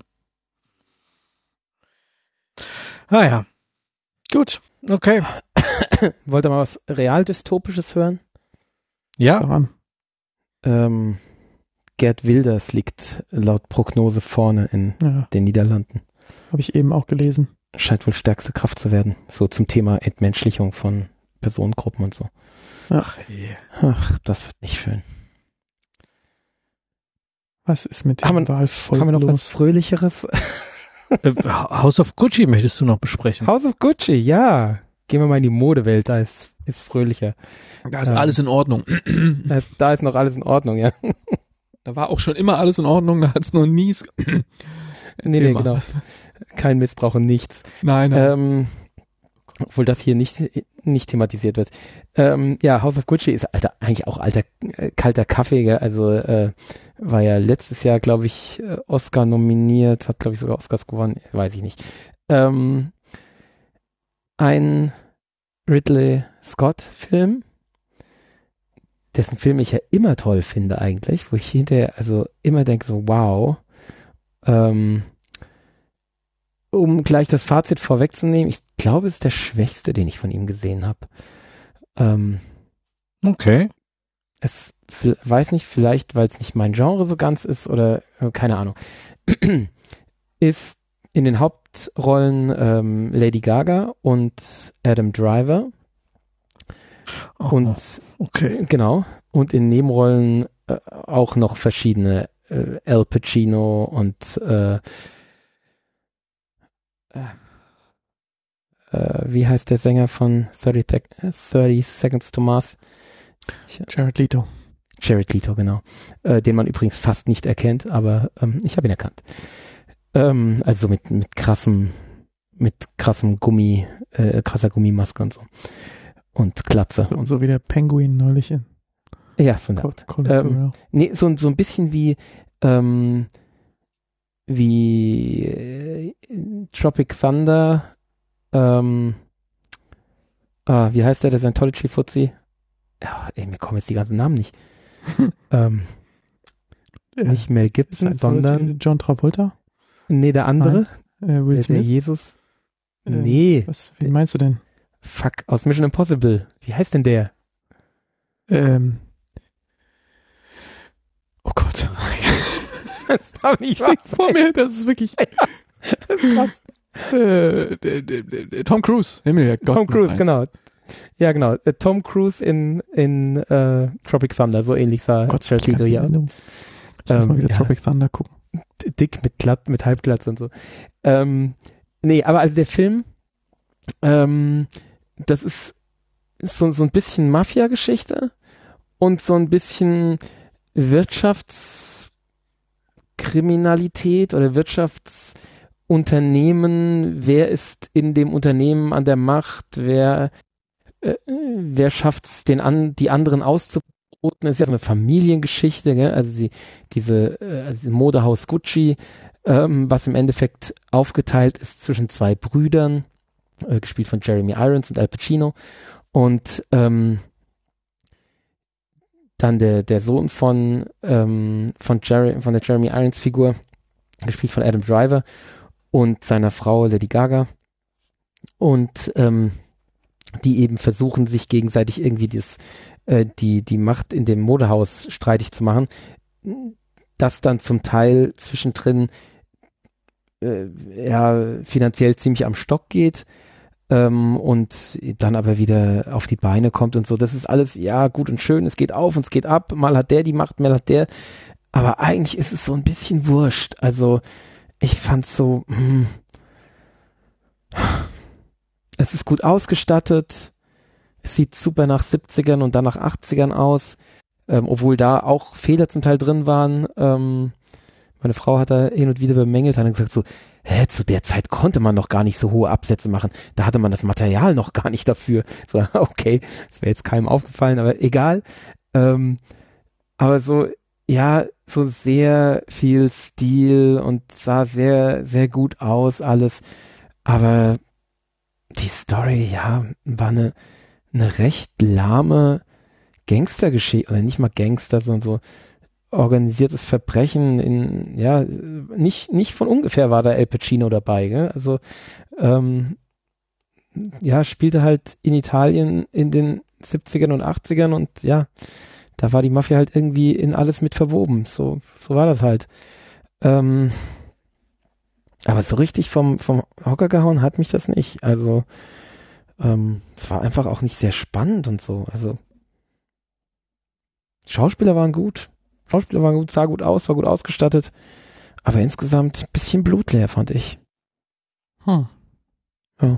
S1: Ah ja,
S2: Gut,
S1: okay.
S3: Wollt ihr mal was real-dystopisches hören?
S1: Ja,
S2: daran.
S3: Ähm, Gerd Wilders liegt laut Prognose vorne in
S2: Ja,
S3: den Niederlanden.
S2: habe ich eben auch gelesen.
S3: Scheint wohl stärkste Kraft zu werden. So zum Thema Entmenschlichung von Personengruppen und so.
S1: ach je.
S3: Ach, das wird nicht schön.
S2: Was ist mit
S3: Haben
S2: dem
S3: wir-
S2: Wahlvolk
S3: Haben wir noch was
S2: los?
S3: Fröhlicheres?
S1: Äh, House of Gucci möchtest du noch besprechen?
S3: House of Gucci, ja. Gehen wir mal in die Modewelt, da ist, ist fröhlicher.
S2: Da ist
S3: Ähm,
S2: alles in Ordnung.
S3: Da ist, da ist noch alles in Ordnung, ja.
S2: Da war auch schon immer alles in Ordnung, da hat es noch nie.
S3: Nee, nee,
S2: Erzähl mal.
S3: genau. Kein Missbrauch und nichts.
S2: Nein, nein.
S3: Ähm, obwohl das hier nicht, nicht thematisiert wird. Ähm, ja, House of Gucci ist alter, eigentlich auch alter, äh, kalter Kaffee, gell? Also äh, war ja letztes Jahr, glaube ich, äh, Oscar nominiert, hat, glaube ich, sogar Oscars gewonnen, weiß ich nicht. Ähm, ein Ridley Scott-Film, dessen Film ich ja immer toll finde eigentlich, wo ich hinterher also immer denke so, wow. Ähm, um gleich das Fazit vorwegzunehmen, ich glaube, es ist der schwächste, den ich von ihm gesehen habe. Ähm,
S1: Okay.
S3: es v- weiß nicht, vielleicht, weil es nicht mein Genre so ganz ist oder äh, keine Ahnung. Ist in den Hauptrollen ähm, Lady Gaga und Adam Driver.
S1: Oh,
S3: Und
S1: okay.
S3: genau. Und in Nebenrollen äh, auch noch verschiedene äh, Al Pacino und äh, äh, wie heißt der Sänger von thirty, Tec- thirty Seconds to Mars? Ich,
S2: Jared Leto.
S3: Jared Leto, genau. Äh, den man übrigens fast nicht erkennt, aber ähm, ich habe ihn erkannt. Ähm, also mit, mit krassem, mit krassem Gummi, äh, krasser Gummimaske und so. Und Glatze.
S2: So, und so wie der Penguin neulich in.
S3: Ja, so eine Art. Ähm, nee, so, so ein bisschen wie, ähm, wie äh, Tropic Thunder, ähm, ah, wie heißt der, der Scientology-Fuzzi? Ja, ey, mir kommen jetzt die ganzen Namen nicht. ähm, ja. Nicht Mel Gibson, sondern
S2: John Travolta?
S3: Nee, der andere.
S2: Äh, Will
S3: der,
S2: Smith?
S3: der Jesus.
S2: Äh,
S3: nee.
S2: Was, wen meinst du denn?
S3: Fuck, aus Mission Impossible. Wie heißt denn der?
S2: Ähm. Oh Gott.
S3: Das darf nicht
S2: wahr sein. Vor mir, das ist wirklich. Das ist krass. Äh, d- d- d- Tom Cruise. Himmel, ja Gott.
S3: Tom Cruise, genau. Ja, genau. Äh, Tom Cruise in, in äh, Tropic Thunder. So ähnlich sah
S2: Gott,
S3: Jared Leto hier.
S2: Ich muss
S3: Ähm,
S2: mal wieder
S3: ja.
S2: Tropic Thunder gucken.
S3: Dick mit glatt, mit Halbglatz und so. Ähm, nee, aber also der Film, ähm, das ist, ist so, so ein bisschen Mafia-Geschichte und so ein bisschen Wirtschaftskriminalität oder Wirtschaftsunternehmen. Wer ist in dem Unternehmen an der Macht? Wer, äh, wer schafft es, den an, die anderen auszuprobieren? Das ist ja so eine Familiengeschichte, gell? Also sie, diese äh, also Modehaus Gucci, ähm, was im Endeffekt aufgeteilt ist zwischen zwei Brüdern, äh, gespielt von Jeremy Irons und Al Pacino, und ähm, dann der der Sohn von ähm, von Jerry, von der Jeremy Irons Figur, gespielt von Adam Driver, und seiner Frau Lady Gaga, und ähm, die eben versuchen, sich gegenseitig irgendwie das die, die Macht in dem Modehaus streitig zu machen, das dann zum Teil zwischendrin äh, ja, finanziell ziemlich am Stock geht ähm, und dann aber wieder auf die Beine kommt und so. Das ist alles, ja, gut und schön, es geht auf und es geht ab, mal hat der die Macht, mal hat der, aber eigentlich ist es so ein bisschen wurscht. Also ich fand's so, hm, es ist gut ausgestattet. Es sieht super nach siebzigern und dann nach achtzigern aus, ähm, obwohl da auch Fehler zum Teil drin waren. Ähm, meine Frau hat da hin und wieder bemängelt, hat dann gesagt so, hä, zu der Zeit konnte man noch gar nicht so hohe Absätze machen. Da hatte man das Material noch gar nicht dafür. So, okay, das wäre jetzt keinem aufgefallen, aber egal. Ähm, aber so, ja, so sehr viel Stil und sah sehr, sehr gut aus alles. Aber die Story, ja, war eine eine recht lahme Gangstergeschichte, oder nicht mal Gangster, sondern so organisiertes Verbrechen in, ja, nicht, nicht von ungefähr war da Al Pacino dabei, gell? Also, ähm, ja, spielte halt in Italien in den siebzigern und achtzigern und ja, da war die Mafia halt irgendwie in alles mit verwoben, so, so war das halt. Ähm, aber so richtig vom, vom Hocker gehauen hat mich das nicht, also, Ähm, es war einfach auch nicht sehr spannend und so. Also Schauspieler waren gut. Schauspieler waren gut, sah gut aus, war gut ausgestattet. Aber insgesamt ein bisschen blutleer, fand ich.
S2: Hm.
S3: Ja.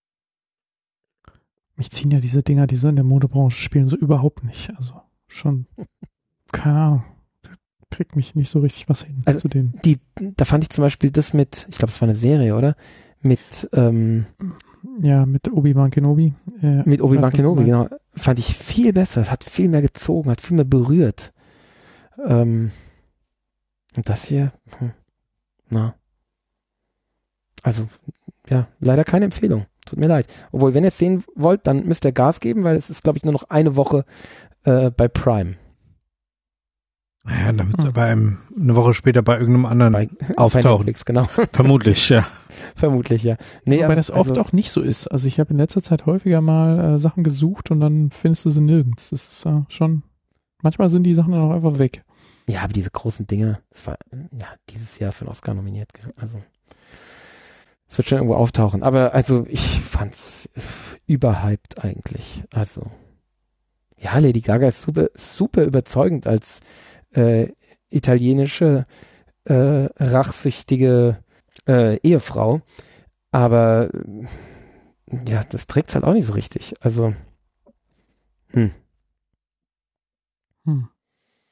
S2: Mich ziehen ja diese Dinger, die so in der Modebranche spielen, so überhaupt nicht. Also schon, keine Ahnung. Kriegt mich nicht so richtig was hin
S3: also
S2: zu denen.
S3: Die, da fand ich zum Beispiel das mit, ich glaube, es war eine Serie, oder? Mit, ähm,
S2: ja, mit Obi-Wan Kenobi.
S3: Äh, mit Obi-Wan Kenobi, genau. Fand ich viel besser. Es hat viel mehr gezogen, hat viel mehr berührt. Ähm, und das hier, hm, na. Also, ja, leider keine Empfehlung. Tut mir leid. Obwohl, wenn ihr es sehen wollt, dann müsst ihr Gas geben, weil es ist, glaube ich, nur noch eine Woche äh, bei Prime.
S1: Ja, dann wird es hm. aber einem, eine Woche später bei irgendeinem anderen bei, auftauchen.
S3: Bei Netflix, genau.
S1: Vermutlich, ja.
S3: Vermutlich, ja. Nee,
S2: Wobei
S3: aber
S2: das oft
S3: also,
S2: auch nicht so ist. Also ich habe in letzter Zeit häufiger mal äh, Sachen gesucht und dann findest du sie nirgends. Das ist äh, schon, manchmal sind die Sachen dann auch einfach weg.
S3: Ja, aber diese großen Dinge, das war ja dieses Jahr für den Oscar nominiert. Also es wird schon irgendwo auftauchen. Aber also ich fand's überhyped eigentlich. Also ja, Lady Gaga ist super, super überzeugend als äh, italienische äh, rachsüchtige äh, Ehefrau, aber ja, das trägt halt auch nicht so richtig. Also hm.
S2: Hm.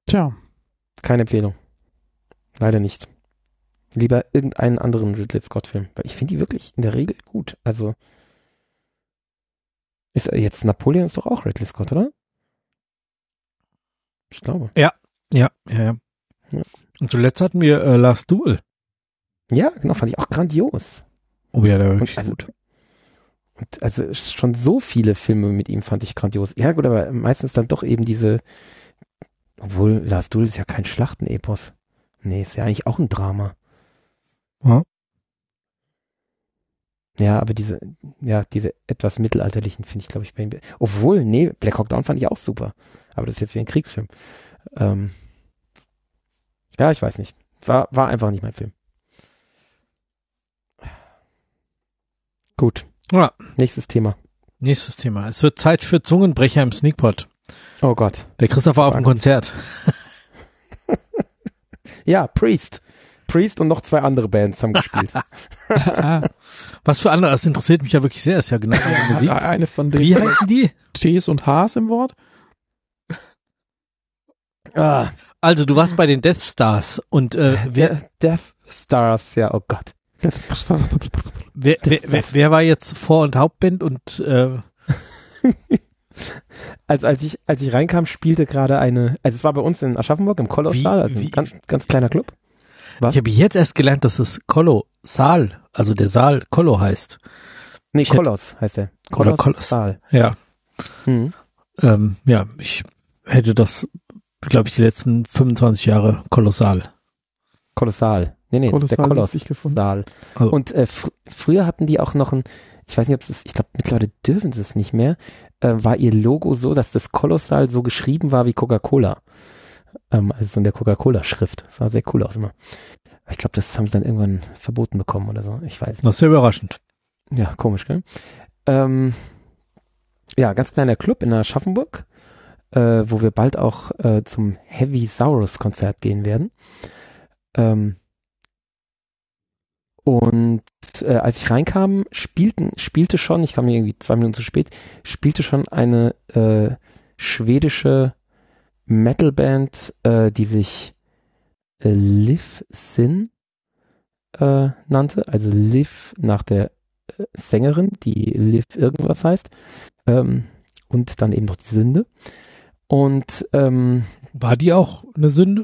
S2: Tja.
S3: Keine Empfehlung. Leider nicht. Lieber irgendeinen anderen Ridley Scott-Film. Weil ich finde die wirklich in der Regel gut. Also ist jetzt Napoleon ist doch auch Ridley Scott, oder? Ich glaube.
S1: Ja, ja, ja, ja. ja. Und zuletzt hatten wir äh, Last Duel.
S3: Ja, genau, fand ich auch grandios.
S1: Oh ja, der war wirklich
S3: also,
S1: gut.
S3: Und also schon so viele Filme mit ihm fand ich grandios. Ja gut, aber meistens dann doch eben diese, obwohl Last Duel ist ja kein Schlachtenepos. Nee, ist ja eigentlich auch ein Drama.
S1: Ja.
S3: Ja, aber diese, ja, diese etwas mittelalterlichen finde ich, glaube ich, bei ihm. Obwohl, nee, Black Hawk Down fand ich auch super. Aber das ist jetzt wie ein Kriegsfilm. Ähm, ja, ich weiß nicht. War, war einfach nicht mein Film. Gut.
S1: Ja.
S3: Nächstes Thema.
S1: Nächstes Thema. Es wird Zeit für Zungenbrecher im Sneakpot.
S3: Oh Gott.
S1: Der Christoph war auf dem Konzert.
S3: Ja, Priest. Priest und noch zwei andere Bands haben gespielt.
S1: Was für andere? Das interessiert mich ja wirklich sehr. Ist ja genau die Musik.
S2: Eine von denen.
S1: Wie heißen die?
S2: T's und H's im Wort?
S3: Ah.
S1: Also du warst bei den Death Stars und äh, wer?
S3: Death Stars, ja, oh Gott.
S1: Wer, wer, wer, wer war jetzt Vor- und Hauptband und äh,
S3: als, als ich als ich reinkam, spielte gerade eine, also es war bei uns in Aschaffenburg im Kolossal, also ein ganz, ganz kleiner Club. Was?
S1: Ich habe jetzt erst gelernt, dass es Kolossal, also der Saal Kolo heißt.
S3: Nee,
S1: ich
S3: Koloss hätte, heißt der.
S1: Koloss, Kolossal. Ja.
S3: Mhm.
S1: Ähm, ja, ich hätte das, glaube ich, die letzten fünfundzwanzig Jahre Kolossal.
S3: Kolossal. Nee, nee,
S2: Kolossal
S3: der Koloss.
S2: Ich gefunden.
S3: Oh. Und äh, fr- früher hatten die auch noch ein, ich weiß nicht, ob es ist, ich glaube, mittlerweile dürfen sie es nicht mehr, äh, war ihr Logo so, dass das Kolossal so geschrieben war wie Coca-Cola. Ähm, also so in der Coca-Cola-Schrift. Das sah sehr cool aus immer. Ich glaube, das haben sie dann irgendwann verboten bekommen oder so. Ich weiß nicht.
S1: Das ist sehr überraschend.
S3: Ja, komisch, gell? Ähm, ja, ganz kleiner Club in Aschaffenburg, äh, wo wir bald auch äh, zum Heavy Saurus Konzert gehen werden. Ähm, und äh, als ich reinkam, spielten, spielte schon, ich kam mir irgendwie zwei Minuten zu spät, spielte schon eine äh, schwedische Metalband, äh, die sich äh, Liv Sin äh, nannte, also Liv nach der äh, Sängerin, die Liv irgendwas heißt, ähm, und dann eben noch die Sünde. Und ähm,
S1: war die auch eine Sünde?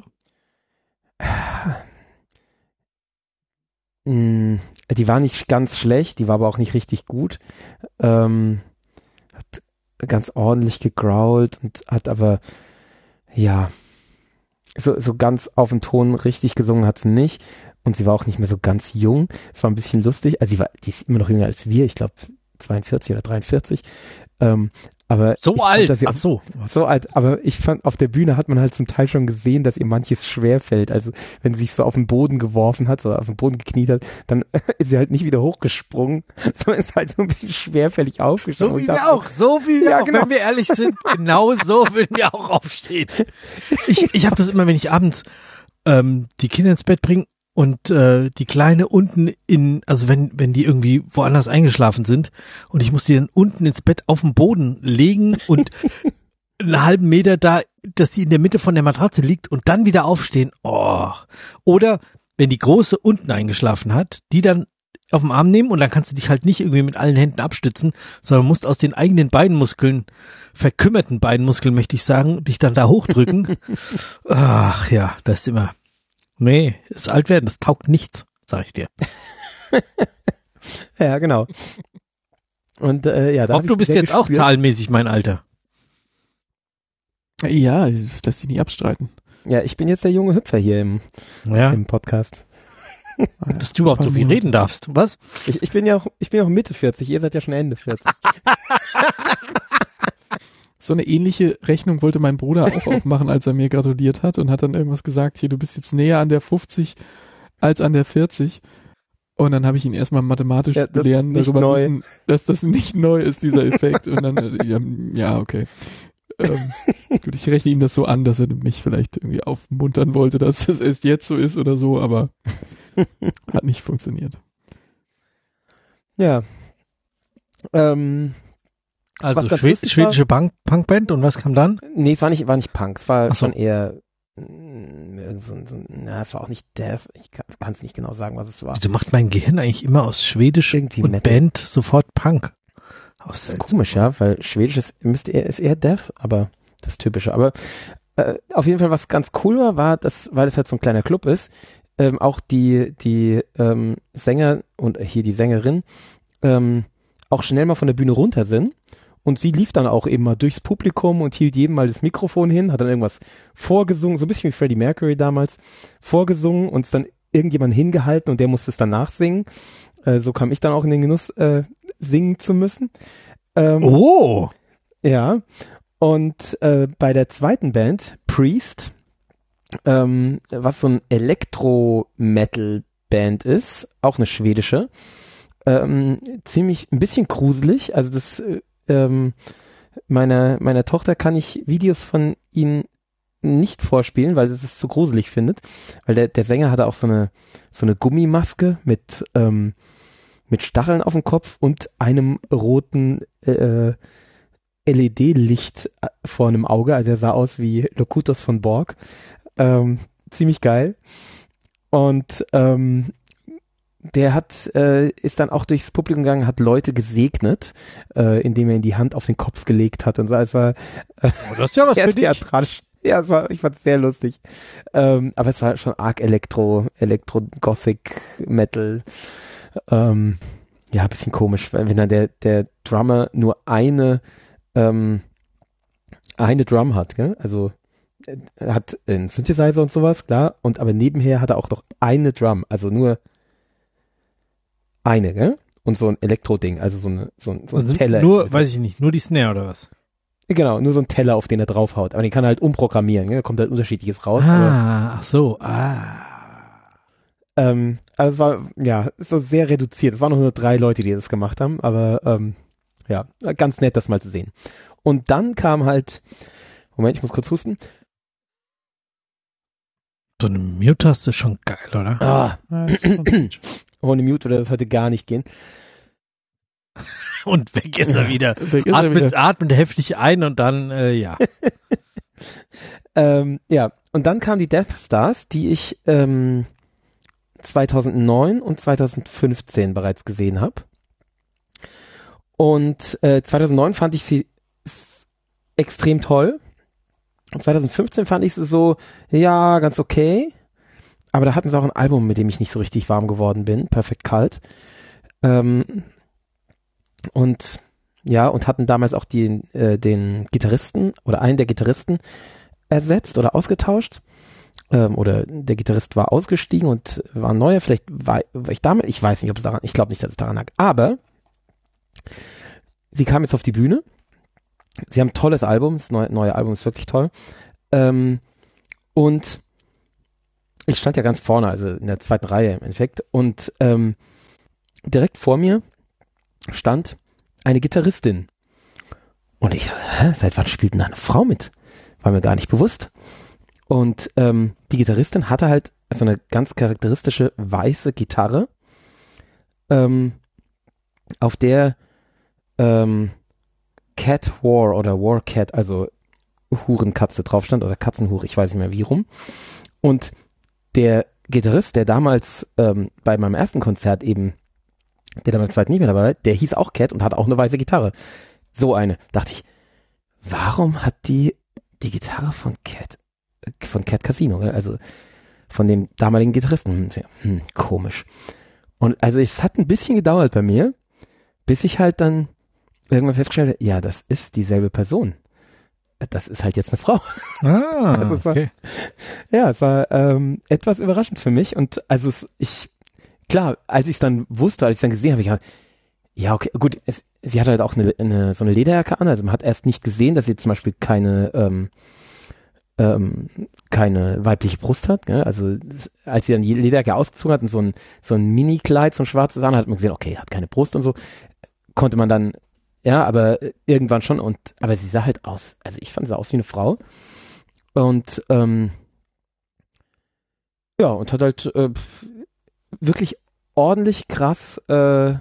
S3: Mh, die war nicht ganz schlecht, die war aber auch nicht richtig gut. Ähm, hat ganz ordentlich gegrowlt und hat aber ja, so, so ganz auf den Ton richtig gesungen hat sie nicht. Und sie war auch nicht mehr so ganz jung. Es war ein bisschen lustig. Also sie war, die ist immer noch jünger als wir. Ich glaube zweiundvierzig oder dreiundvierzig. Ähm, aber
S1: so alt.
S3: Fand,
S1: Ach so.
S3: So alt. Aber ich fand, auf der Bühne hat man halt zum Teil schon gesehen, dass ihr manches schwerfällt. Also wenn sie sich so auf den Boden geworfen hat, so auf den Boden gekniet hat, dann ist sie halt nicht wieder hochgesprungen, sondern ist halt so ein bisschen schwerfällig aufgestanden.
S1: So wie wir auch. So wie wir
S3: ja,
S1: auch.
S3: Genau.
S1: Wenn wir ehrlich sind, genau so würden wir auch aufstehen. Ich, ich habe das immer, wenn ich abends ähm, die Kinder ins Bett bringe und äh, die Kleine unten in, also wenn wenn die irgendwie woanders eingeschlafen sind und ich muss die dann unten ins Bett auf den Boden legen und einen halben Meter da, dass sie in der Mitte von der Matratze liegt und dann wieder aufstehen. Oh. Oder wenn die Große unten eingeschlafen hat, die dann auf den Arm nehmen und dann kannst du dich halt nicht irgendwie mit allen Händen abstützen, sondern musst aus den eigenen Beinmuskeln, verkümmerten Beinmuskeln, möchte ich sagen, dich dann da hochdrücken. Ach ja, das ist immer, nee, das Altwerden, das taugt nichts, sag ich dir.
S3: Ja, genau. Und äh, ja, da
S1: Ob du bist jetzt gespürt. Auch zahlenmäßig mein Alter.
S2: Ja, das lässt sich nicht abstreiten.
S3: Ja, ich bin jetzt der junge Hüpfer hier im,
S1: ja.
S3: im Podcast.
S1: Dass du überhaupt so viel reden darfst. Was?
S3: Ich, ich bin ja auch, ich bin auch Mitte vierzig, ihr seid ja schon Ende vierzig.
S2: So eine ähnliche Rechnung wollte mein Bruder auch aufmachen, als er mir gratuliert hat und hat dann irgendwas gesagt, hier, du bist jetzt näher an der fünfzig als an der vierzig. Und dann habe ich ihn erstmal mathematisch ja, belehren darüber neu. müssen, dass das nicht neu ist, dieser Effekt. Und dann, ja, ja okay. ähm, gut, ich rechne ihm das so an, dass er mich vielleicht irgendwie aufmuntern wollte, dass das erst jetzt so ist oder so, aber hat nicht funktioniert.
S3: Ja. Ähm,
S1: also Schwed- schwedische Punk- Punkband und was kam dann?
S3: Nee, es war nicht, war nicht Punk, es war
S1: so.
S3: schon eher so, so, na, es war auch nicht Death, ich kann es nicht genau sagen, was es war.
S1: Wieso macht mein Gehirn eigentlich immer aus Schwedisch
S3: Irgendwie
S1: und
S3: Metal.
S1: Band sofort Punk?
S3: Das ist komisch, ja, weil Schwedisch ist, müsste eher, ist eher Death, aber das ist typische. Aber äh, auf jeden Fall, was ganz cool war, war, dass, weil es halt so ein kleiner Club ist, ähm, auch die, die ähm, Sänger und hier die Sängerin ähm, auch schnell mal von der Bühne runter sind. Und sie lief dann auch eben mal durchs Publikum und hielt jedem mal das Mikrofon hin, hat dann irgendwas vorgesungen, so ein bisschen wie Freddie Mercury damals, vorgesungen und es dann irgendjemand hingehalten und der musste es dann nachsingen. Äh, so kam ich dann auch in den Genuss, äh, singen zu müssen. Ähm,
S1: oh!
S3: Ja. Und äh, bei der zweiten Band, Priest, ähm, was so ein Elektro-Metal-Band ist, auch eine schwedische, ähm, ziemlich, ein bisschen gruselig, also das ähm, meiner, meiner Tochter kann ich Videos von ihnen nicht vorspielen, weil sie es zu gruselig findet, weil der, der Sänger hatte auch so eine, so eine Gummimaske mit, ähm, mit Stacheln auf dem Kopf und einem roten äh, L E D-Licht vor einem Auge, also er sah aus wie Locutus von Borg. Ähm, ziemlich geil. Und ähm, der hat, äh, ist dann auch durchs Publikum gegangen, hat Leute gesegnet, äh, indem er in die Hand auf den Kopf gelegt hat und so. Es war
S1: äh, oh, das ist ja was für dich.
S3: Theatralisch. Ja, es war, ich fand es sehr lustig. Ähm, aber es war schon arg Elektro, Elektro-Gothic, Metal. Ähm, ja, ein bisschen komisch, weil wenn dann der, der Drummer nur eine ähm, eine Drum hat, gell? Also er hat einen Synthesizer und sowas, klar, und aber nebenher hat er auch noch eine Drum, also nur eine, gell? Und so ein Elektro-Ding, also so, eine, so ein, so ein
S1: also
S3: Teller.
S1: Nur, weiß ich nicht, nur die Snare oder was?
S3: Genau, nur so ein Teller, auf den er draufhaut. Aber den kann er halt umprogrammieren, gell? Da kommt halt unterschiedliches raus.
S1: Ah,
S3: aber,
S1: ach so, ah.
S3: Ähm, also es war, ja, so sehr reduziert. Es waren nur drei Leute, die das gemacht haben, aber ähm, ja, ganz nett, das mal zu sehen. Und dann kam halt, Moment, ich muss kurz husten.
S1: So eine Mute-Taste ist schon geil, oder?
S3: Ah. Ohne Mute würde das heute gar nicht gehen.
S1: Und weg ist er wieder.
S2: Weg ist
S1: atmet,
S2: er wieder.
S1: atmet heftig ein und dann, äh, ja.
S3: ähm, ja, und dann kamen die Death Stars, die ich ähm, zweitausendneun und zweitausendfünfzehn bereits gesehen habe. Und äh, zweitausendneun fand ich sie extrem toll. Und zweitausendfünfzehn fand ich sie so, ja, ganz okay. Aber da hatten sie auch ein Album, mit dem ich nicht so richtig warm geworden bin, Perfect Cult. Ähm, und ja, und hatten damals auch die, äh, den Gitarristen oder einen der Gitarristen ersetzt oder ausgetauscht. Ähm, oder der Gitarrist war ausgestiegen und war ein neuer. Vielleicht war, war ich damit, ich weiß nicht, ob es daran, ich glaube nicht, dass es daran lag. Aber sie kam jetzt auf die Bühne. Sie haben ein tolles Album, das neue, neue Album ist wirklich toll. Ähm, und ich stand ja ganz vorne, also in der zweiten Reihe im Endeffekt. Und ähm, direkt vor mir stand eine Gitarristin. Und ich, hä, seit wann spielt denn da eine Frau mit? War mir gar nicht bewusst. Und ähm, die Gitarristin hatte halt so eine ganz charakteristische weiße Gitarre, ähm, auf der ähm, Cat War oder War Cat, also Hurenkatze drauf stand oder Katzenhure, ich weiß nicht mehr wie rum. Und der Gitarrist, der damals ähm, bei meinem ersten Konzert eben, der damals vielleicht nicht mehr dabei war, der hieß auch Cat und hatte auch eine weiße Gitarre. So eine. Dachte ich, warum hat die die Gitarre von Cat, von Cat Casino, also von dem damaligen Gitarristen? Hm, komisch. Und also es hat ein bisschen gedauert bei mir, bis ich halt dann irgendwann festgestellt habe, ja, das ist dieselbe Person. Das ist halt jetzt eine Frau.
S1: Ah,
S3: also es war,
S1: okay.
S3: Ja, es war ähm, etwas überraschend für mich und also es, ich, klar, als ich es dann wusste, als ich es dann gesehen habe, ich gedacht, ja, okay, gut, es, sie hat halt auch eine, eine, so eine Lederjacke an, also man hat erst nicht gesehen, dass sie zum Beispiel keine, ähm, ähm, keine weibliche Brust hat, gell? Also als sie dann die Lederjacke ausgezogen hat und so ein, so ein Mini-Kleid, so ein schwarzes an, hat man gesehen, okay, hat keine Brust und so, konnte man dann, ja, aber irgendwann schon und, aber sie sah halt aus, also ich fand, sie sah aus wie eine Frau und, ähm, ja, und hat halt äh, wirklich ordentlich krass äh,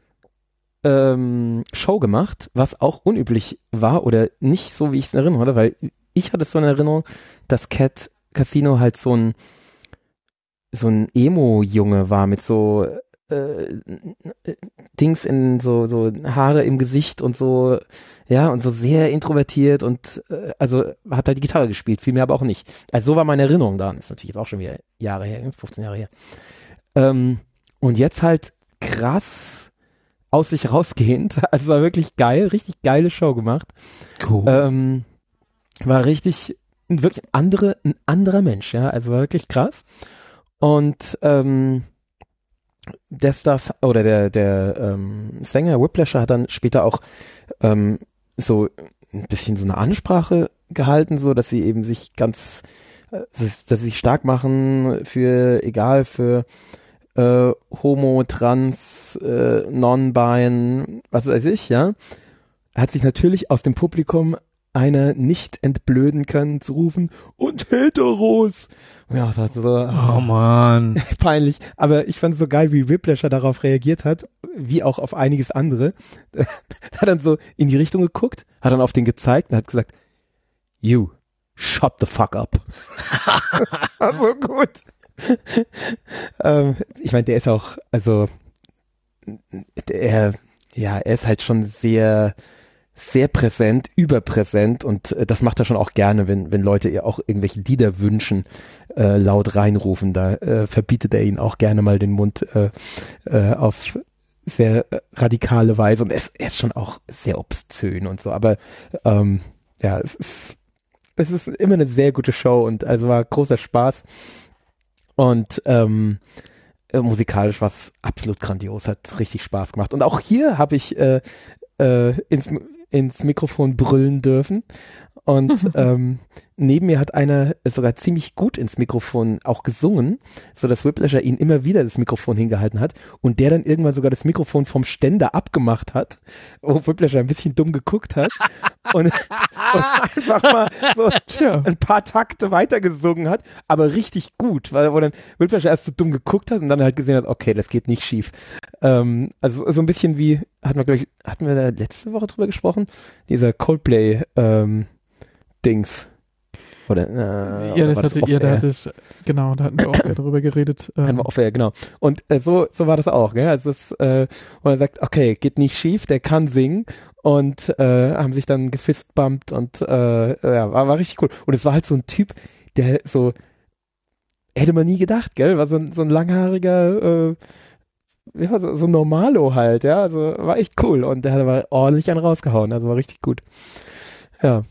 S3: ähm, Show gemacht, was auch unüblich war oder nicht so, wie ich es in Erinnerung hatte, weil ich hatte es so in Erinnerung, dass Cat Casino halt so ein so ein Emo-Junge war mit so äh, Dings in so so Haare im Gesicht und so, ja, und so sehr introvertiert und äh, also hat halt die Gitarre gespielt, viel mehr aber auch nicht. Also so war meine Erinnerung daran. Ist natürlich jetzt auch schon wieder Jahre her, fünfzehn Jahre her. Ähm, und jetzt halt krass aus sich rausgehend. Also war wirklich geil, richtig geile Show gemacht.
S1: Cool.
S3: Ähm, war richtig, wirklich andere, ein anderer Mensch, ja, also war wirklich krass. Und ähm, der Stars, oder der, der ähm, Sänger Whiplasher hat dann später auch ähm, so ein bisschen so eine Ansprache gehalten, so dass sie eben sich ganz, äh, dass, dass sie sich stark machen für, egal, für äh, Homo, Trans, äh, Non-Bin, was weiß ich, ja. Er hat sich natürlich aus dem Publikum einer nicht entblöden können zu rufen, und Heteros. Und ja, das hat so,
S1: oh man,
S3: peinlich. Aber ich fand es so geil, wie Whiplasher darauf reagiert hat, wie auch auf einiges andere. Hat dann so in die Richtung geguckt, hat dann auf den gezeigt und hat gesagt, you, shut the fuck up. War so gut. ähm, ich meine, der ist auch, also, der, ja, er ist halt schon sehr, sehr präsent, überpräsent, und äh, das macht er schon auch gerne, wenn wenn Leute ihr auch irgendwelche Lieder wünschen, äh, laut reinrufen, da äh, verbietet er ihnen auch gerne mal den Mund äh, äh, auf sehr radikale Weise, und er ist, er ist schon auch sehr obszön und so, aber ähm, ja, es ist, es ist immer eine sehr gute Show, und also war großer Spaß, und ähm, äh, musikalisch war es absolut grandios, hat richtig Spaß gemacht, und auch hier habe ich äh, äh, ins ins Mikrofon brüllen dürfen, und ähm, neben mir hat einer sogar ziemlich gut ins Mikrofon auch gesungen, so dass Whiplasher ihn immer wieder das Mikrofon hingehalten hat und der dann irgendwann sogar das Mikrofon vom Ständer abgemacht hat, wo Whiplasher ein bisschen dumm geguckt hat und, und einfach mal so Tja. ein paar Takte weitergesungen hat, aber richtig gut, weil wo dann Whiplasher erst so dumm geguckt hat und dann halt gesehen hat, okay, das geht nicht schief. Ähm, also so ein bisschen wie, hatten wir, glaube ich, hatten wir da letzte Woche drüber gesprochen, dieser Coldplay ähm, Dings. Oder, äh,
S2: ja, das hatte, ja, da hat es, genau, da hatten wir auch darüber geredet.
S3: Ähm. Hatten wir off-air, genau. Und äh, so, so war das auch, gell? Also es, äh, wo er sagt, okay, geht nicht schief, der kann singen, und äh, haben sich dann gefistbumpt und äh, ja, war, war richtig cool. Und es war halt so ein Typ, der so, hätte man nie gedacht, gell? War so ein, so ein langhaariger, äh, ja, so, so ein Normalo halt, ja, also war echt cool, und der hat aber ordentlich einen rausgehauen, also war richtig gut. Ja.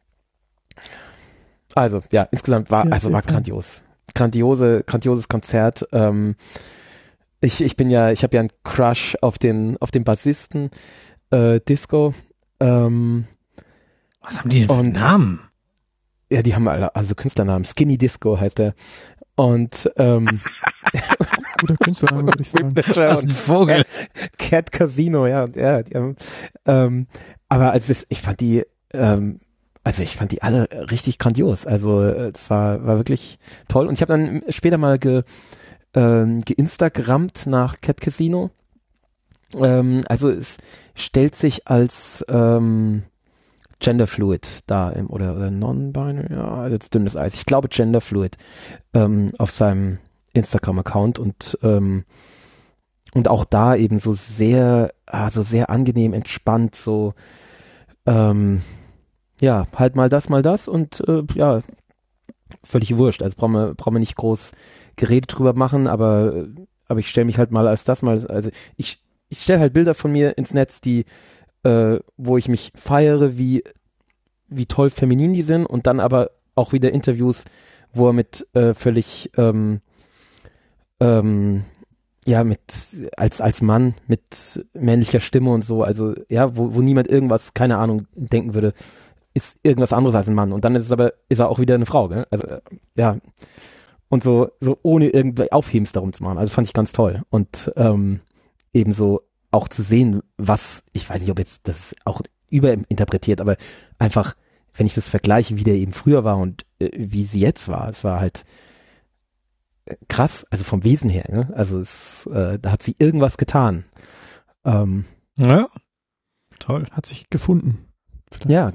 S3: Also, ja, insgesamt war,
S2: ja,
S3: also war grandios. Grandiose, grandioses Konzert. Ähm, ich, ich bin ja, ich habe ja einen Crush auf den, auf den Bassisten, äh, Disco. Ähm,
S1: Was haben die denn für einen Namen?
S3: Ja, die haben alle, also Künstlernamen. Skinny Disco heißt er. Und, ähm,
S2: guter Künstlername, würde ich sagen.
S1: Das ist ein Vogel.
S3: Cat Casino, ja, ja, die haben, ähm, aber also das, ich fand die, ähm, Also ich fand die alle richtig grandios. Also es war, war wirklich toll. Und ich habe dann später mal ge, ähm, geinstagrammt nach Cat Casino. Ähm, also es stellt sich als ähm, Genderfluid da im, oder, oder Non-Binary, ja, jetzt dünnes Eis. Ich glaube Genderfluid ähm, auf seinem Instagram-Account, und ähm, und auch da eben so sehr, also sehr angenehm, entspannt, so ähm, ja, halt mal das, mal das, und äh, ja, völlig wurscht. Also brauchen wir, brauchen wir nicht groß Gerede drüber machen, aber, aber ich stelle mich halt mal als das mal, also ich, ich stelle halt Bilder von mir ins Netz, die, äh, wo ich mich feiere, wie, wie toll feminin die sind, und dann aber auch wieder Interviews, wo er mit äh, völlig, ähm, ähm, ja, mit, als, als Mann, mit männlicher Stimme und so, also ja, wo, wo niemand irgendwas, keine Ahnung, denken würde, ist irgendwas anderes als ein Mann, und dann ist es aber, ist er auch wieder eine Frau, gell? Also, äh, ja. Und so, so ohne irgendwie Aufhebens darum zu machen. Also fand ich ganz toll. Und ähm, ebenso auch zu sehen, was, ich weiß nicht, ob jetzt das auch überinterpretiert, aber einfach, wenn ich das vergleiche, wie der eben früher war und äh, wie sie jetzt war, es war halt äh, krass, also vom Wesen her, ne? Also es, äh, da hat sie irgendwas getan. Ähm,
S1: ja, toll.
S2: Hat sich gefunden.
S3: Vielleicht. Ja, genau.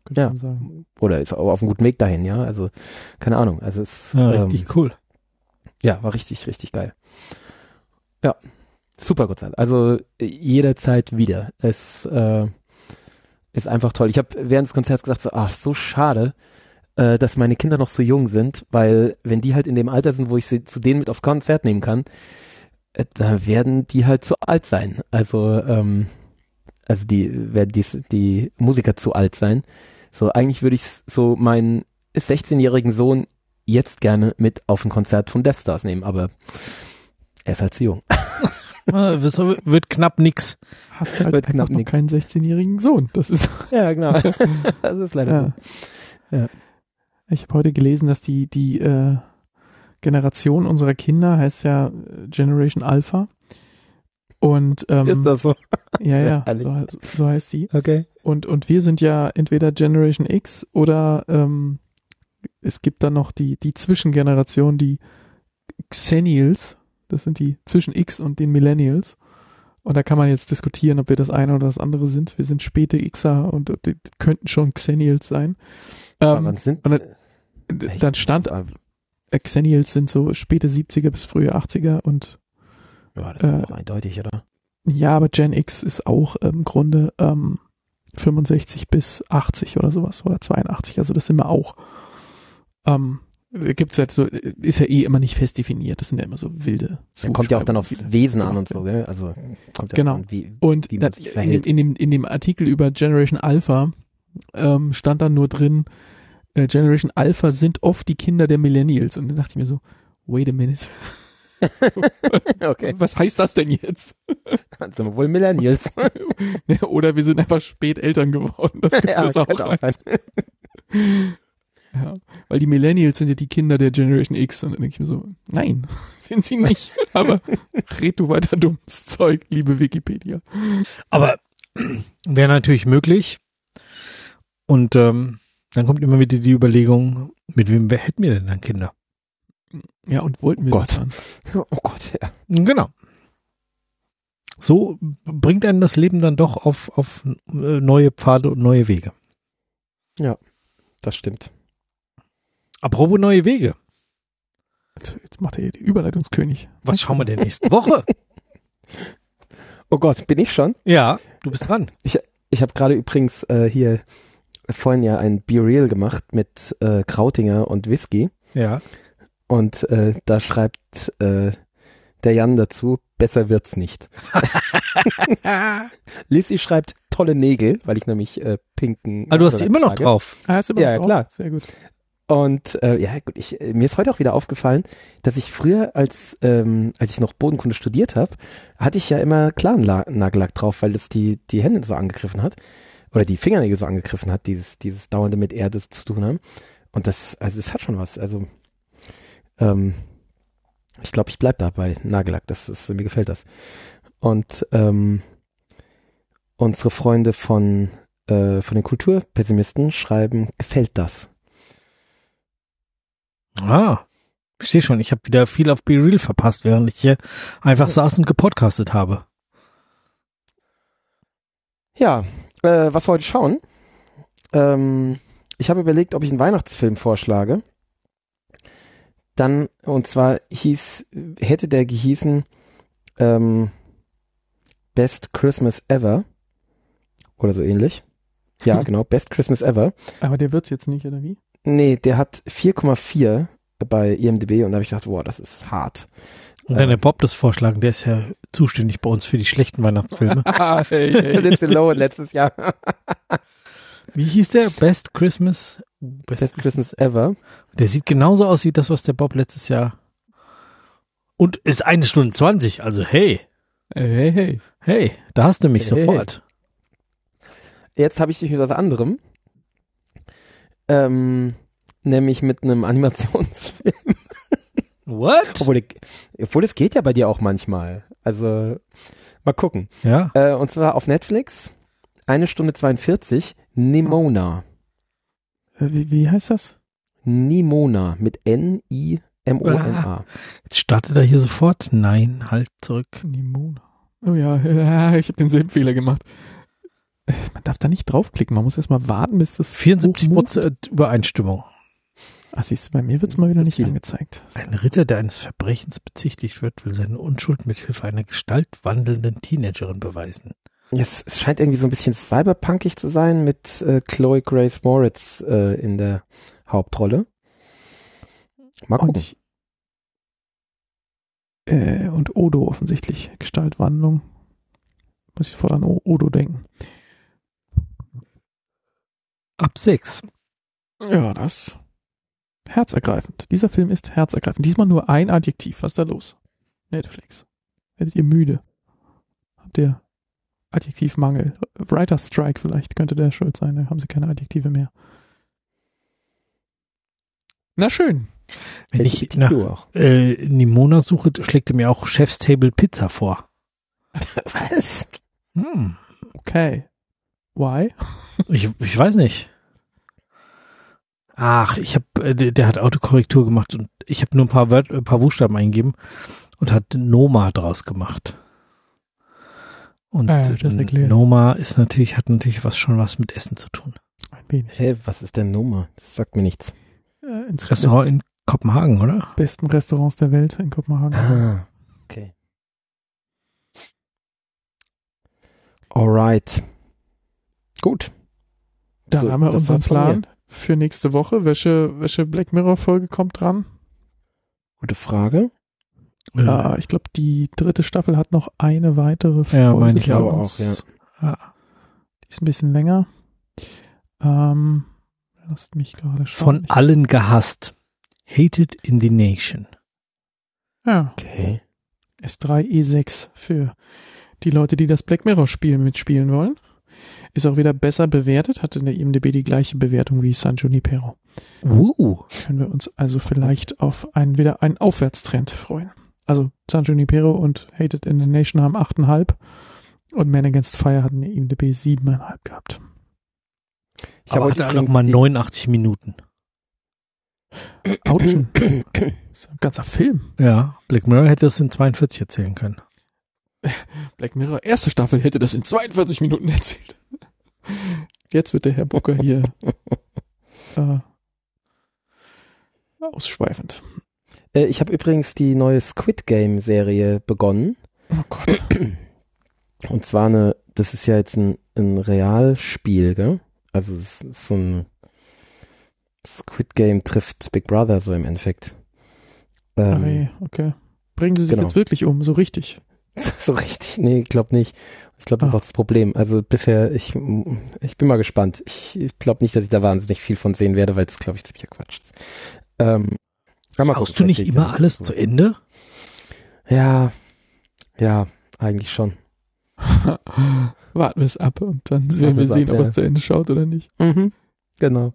S2: könnte
S3: ja.
S2: man sagen.
S3: Oder ist auch auf einem guten Weg dahin, ja. Also, keine Ahnung. Also es
S1: ja,
S3: ähm,
S1: richtig cool.
S3: Ja, war richtig, richtig geil. Ja, super Konzert. Also jederzeit wieder. Es äh, ist einfach toll. Ich habe während des Konzerts gesagt, so, ach, so schade, äh, dass meine Kinder noch so jung sind, weil wenn die halt in dem Alter sind, wo ich sie zu denen mit aufs Konzert nehmen kann, äh, da werden die halt zu alt sein. Also, ähm, also die werden die, die Musiker zu alt sein. So, eigentlich würde ich so meinen sechzehnjährigen Sohn jetzt gerne mit auf ein Konzert von Death Stars nehmen, aber er ist halt zu jung.
S1: Das wird knapp nix.
S2: Hast halt wird knapp noch nix. Keinen sechzehnjährigen Sohn. Das ist
S3: ja, genau. Das ist leider
S2: ja.
S3: so. Ja.
S2: Ich habe heute gelesen, dass die, die äh, Generation unserer Kinder heißt ja Generation Alpha. Und ähm,
S3: ist das so?
S2: Ja, ja, so, so heißt sie.
S3: Okay.
S2: Und, und wir sind ja entweder Generation X oder ähm, es gibt dann noch die, die Zwischengeneration, die Xennials. Das sind die zwischen X und den Millennials. Und da kann man jetzt diskutieren, ob wir das eine oder das andere sind. Wir sind späte Xer und die könnten schon Xennials sein. Ähm, sind, und dann, dann stand, äh, Xennials sind so späte siebziger bis frühe achtziger und
S3: ja, das ist äh, eindeutig, oder?
S2: Ja, aber Gen X ist auch äh, im Grunde ähm, fünfundsechzig bis achtzig oder sowas oder zweiundachtzig. Also das sind wir auch. Ähm, gibt's halt so, ist ja eh immer nicht fest definiert. Das sind ja immer so wilde
S3: Zuschreibungen. Kommt ja auch dann auf Wesen an und so, gell? Also kommt ja
S2: genau.
S3: an, wie,
S2: und
S3: wie
S2: da, in, dem, in, dem, in dem Artikel über Generation Alpha ähm, stand dann nur drin, äh, Generation Alpha sind oft die Kinder der Millennials. Und dann dachte ich mir so, wait a minute.
S3: Okay.
S2: Was heißt das denn jetzt?
S3: Dann sind wir wohl Millennials.
S2: Oder wir sind einfach spät Eltern geworden. Das gibt
S3: ja,
S2: das auch, auch sein. Ja, weil die Millennials sind ja die Kinder der Generation X und dann denke ich mir so, nein, sind sie nicht. Aber red du weiter dummes Zeug, liebe Wikipedia.
S1: Aber wäre natürlich möglich. Und ähm, dann kommt immer wieder die Überlegung, mit wem hätten wir denn dann Kinder?
S2: Ja, und wollten wir
S3: oh Gott.
S2: das dann?
S3: Oh Gott, ja.
S1: Genau. So bringt einen das Leben dann doch auf, auf neue Pfade und neue Wege.
S3: Ja, das stimmt.
S1: Apropos neue Wege.
S2: Jetzt macht er hier die Überleitungskönig.
S1: Was schauen wir denn nächste Woche?
S3: Oh Gott, bin ich schon?
S1: Ja, du bist dran.
S3: Ich, ich habe gerade übrigens äh, hier vorhin ja ein Be-Real gemacht mit äh, Krautinger und Whisky.
S1: Ja.
S3: Und äh, da schreibt äh, der Jan dazu, besser wird's nicht. Lizzie schreibt tolle Nägel, weil ich nämlich äh, pinken.
S1: Ah, du hast die immer noch trage. Drauf.
S2: Ah, hast du immer
S3: ja,
S2: noch drauf?
S3: Klar.
S2: Sehr gut.
S3: Und äh, ja, gut, ich, mir ist heute auch wieder aufgefallen, dass ich früher, als ähm, als ich noch Bodenkunde studiert habe, hatte ich ja immer klaren Nagellack drauf, weil das die die Hände so angegriffen hat oder die Fingernägel so angegriffen hat, dieses dieses dauernde mit Erde zu tun haben. Und das, also es hat schon was. Also ähm, ich glaube, ich bleib da bei Nagellack. Das ist, mir gefällt das. Und ähm, unsere Freunde von äh, von den Kulturpessimisten schreiben, gefällt das.
S1: Ah, ich sehe schon, ich habe wieder viel auf BeReal verpasst, während ich hier einfach saß und gepodcastet habe.
S3: Ja, äh, was wir heute schauen. Ähm, ich habe überlegt, ob ich einen Weihnachtsfilm vorschlage. Dann, und zwar hieß, hätte der gehießen ähm, Best Christmas Ever oder so ähnlich. Ja, genau, Best Christmas Ever.
S2: Aber der wird's jetzt nicht, oder wie?
S3: Nee, der hat vier Komma vier bei I M D B und da habe ich gedacht, boah, das ist hart.
S1: Und dann der Bob das vorschlagen, der ist ja zuständig bei uns für die schlechten Weihnachtsfilme.
S3: hey, hey. Lindsay Lohan letztes Jahr.
S1: Wie hieß der? Best Christmas?
S3: Best, Best Christmas Ever.
S1: Der sieht genauso aus wie das, was der Bob letztes Jahr. Und ist eine Stunde zwanzig, also hey.
S2: Hey, hey.
S1: Hey, da hast du mich
S3: hey,
S1: sofort.
S3: Hey. Jetzt habe ich dich mit was anderem. Ähm, nämlich mit einem Animationsfilm.
S1: What?
S3: Obwohl, obwohl, es geht ja bei dir auch manchmal. Also, mal gucken.
S1: Ja.
S3: Äh, und zwar auf Netflix, eine Stunde zweiundvierzig, Nimona.
S2: Wie, wie heißt das?
S3: Nimona, mit N I M O N A.
S1: Ah, jetzt startet er hier sofort. Nein, halt zurück.
S2: Nimona. Oh ja, ja ich habe denselben Fehler gemacht. man darf da nicht draufklicken, man muss erstmal warten, bis das
S1: vierundsiebzig Prozent Übereinstimmung.
S2: Ach, siehst du, bei mir wird es mal wieder nicht angezeigt.
S1: Ein Ritter, der eines Verbrechens bezichtigt wird, will seine Unschuld mit Hilfe einer gestaltwandelnden Teenagerin beweisen.
S3: Yes, es scheint irgendwie so ein bisschen cyberpunkig zu sein mit äh, Chloe Grace Moritz äh, in der Hauptrolle. Mal gucken.
S2: Und, äh, und Odo offensichtlich, Gestaltwandlung. Muss ich voll an Odo denken.
S1: Ab sechs.
S2: Ja, das herzergreifend. Dieser Film ist herzergreifend. Diesmal nur ein Adjektiv. Was ist da los? Netflix. Werdet ihr müde? Habt ihr Adjektivmangel? Writer's Strike vielleicht könnte der schuld sein. Da haben sie keine Adjektive mehr. Na schön.
S1: Wenn ich nach äh, Nimona suche, schlägt er mir auch Chef's Table Pizza vor.
S3: Was?
S1: Hm.
S2: Okay. Why?
S1: Ich, ich weiß nicht. Ach, ich habe, der, der hat Autokorrektur gemacht und ich habe nur ein paar Wörter, ein paar Buchstaben eingegeben und hat Noma draus gemacht. Und
S2: äh, das erklärt.
S1: Noma ist natürlich, hat natürlich was schon was mit Essen zu tun.
S2: Ein wenig.
S3: Hä, hey, was ist denn Noma? Das sagt mir nichts.
S2: Äh, ins
S1: Restaurant in Kopenhagen, oder?
S2: Besten Restaurants der Welt in Kopenhagen.
S3: Ah, okay. Alright. Gut.
S2: Dann
S3: so,
S2: haben wir unseren Plan
S3: mir.
S2: für nächste Woche. Welche, welche Black Mirror Folge kommt dran?
S3: Gute Frage.
S2: Ja, äh, ich glaube, die dritte Staffel hat noch eine weitere Folge.
S1: Ja, meine ich
S3: aber auch, ja.
S2: ja. Die ist ein bisschen länger. Ähm, lasst mich gerade schauen.
S1: Von allen gehasst. Hated in the Nation.
S2: Ja.
S3: Okay.
S2: S drei E sechs für die Leute, die das Black Mirror Spiel mitspielen wollen. Ist auch wieder besser bewertet, hat in der I M D B die gleiche Bewertung wie San Junipero.
S1: Uh.
S2: Können wir uns also vielleicht auf einen, wieder einen Aufwärtstrend freuen. Also San Junipero und Hated in the Nation haben acht Komma fünf und Man Against Fire hatten eine I M D B sieben Komma fünf gehabt.
S1: Ich habe heute noch mal neunundachtzig Minuten.
S2: Autschen. Das ist ein ganzer Film.
S1: Ja, Black Mirror hätte das in zweiundvierzig erzählen können.
S2: Black Mirror, erste Staffel, hätte das in zweiundvierzig Minuten erzählt. Jetzt wird der Herr Booker hier äh, ausschweifend.
S3: Äh, ich habe übrigens die neue Squid Game Serie begonnen.
S2: Oh Gott.
S3: Und zwar eine, das ist ja jetzt ein, ein Realspiel, gell? Also es ist so ein Squid Game trifft Big Brother so im Endeffekt. Ähm,
S2: Ach ey, okay. Bringen Sie sich
S3: genau.
S2: jetzt wirklich um, so richtig?
S3: So richtig? Nee, ich glaube nicht. Ich glaube, das ist
S2: Ah.
S3: auch das Problem. Also bisher, ich, ich bin mal gespannt. Ich, ich glaube nicht, dass ich da wahnsinnig viel von sehen werde, weil das, glaube ich, ziemlicher Quatsch ist. Ähm,
S1: Schaust du nicht immer alles zu Ende?
S3: Ja, ja, eigentlich schon.
S2: Warten wir es ab und dann werden wir sehen, ob er es zu Ende schaut oder nicht.
S3: Mhm, genau.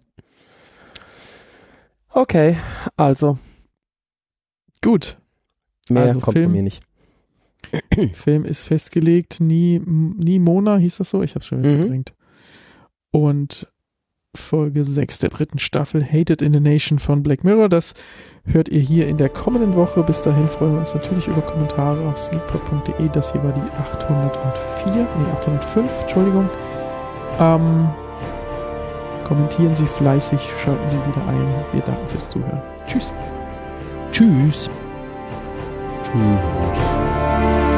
S3: Okay, also.
S2: Gut.
S3: Mehr
S2: also
S3: kommt
S2: Film,
S3: von mir nicht.
S2: Film ist festgelegt. Nie, nie Mona hieß das so? Ich hab's schon wieder
S3: Mhm.
S2: verdrängt. Und Folge sechs der dritten Staffel Hated in the Nation von Black Mirror. Das hört ihr hier in der kommenden Woche. Bis dahin freuen wir uns natürlich über Kommentare auf sneakpot punkt de. Das hier war die achthundertvier, nee, achthundertfünf, Entschuldigung. Ähm, kommentieren Sie fleißig, schalten Sie wieder ein. Wir danken fürs Zuhören. Tschüss.
S1: Tschüss.
S3: Tschüss.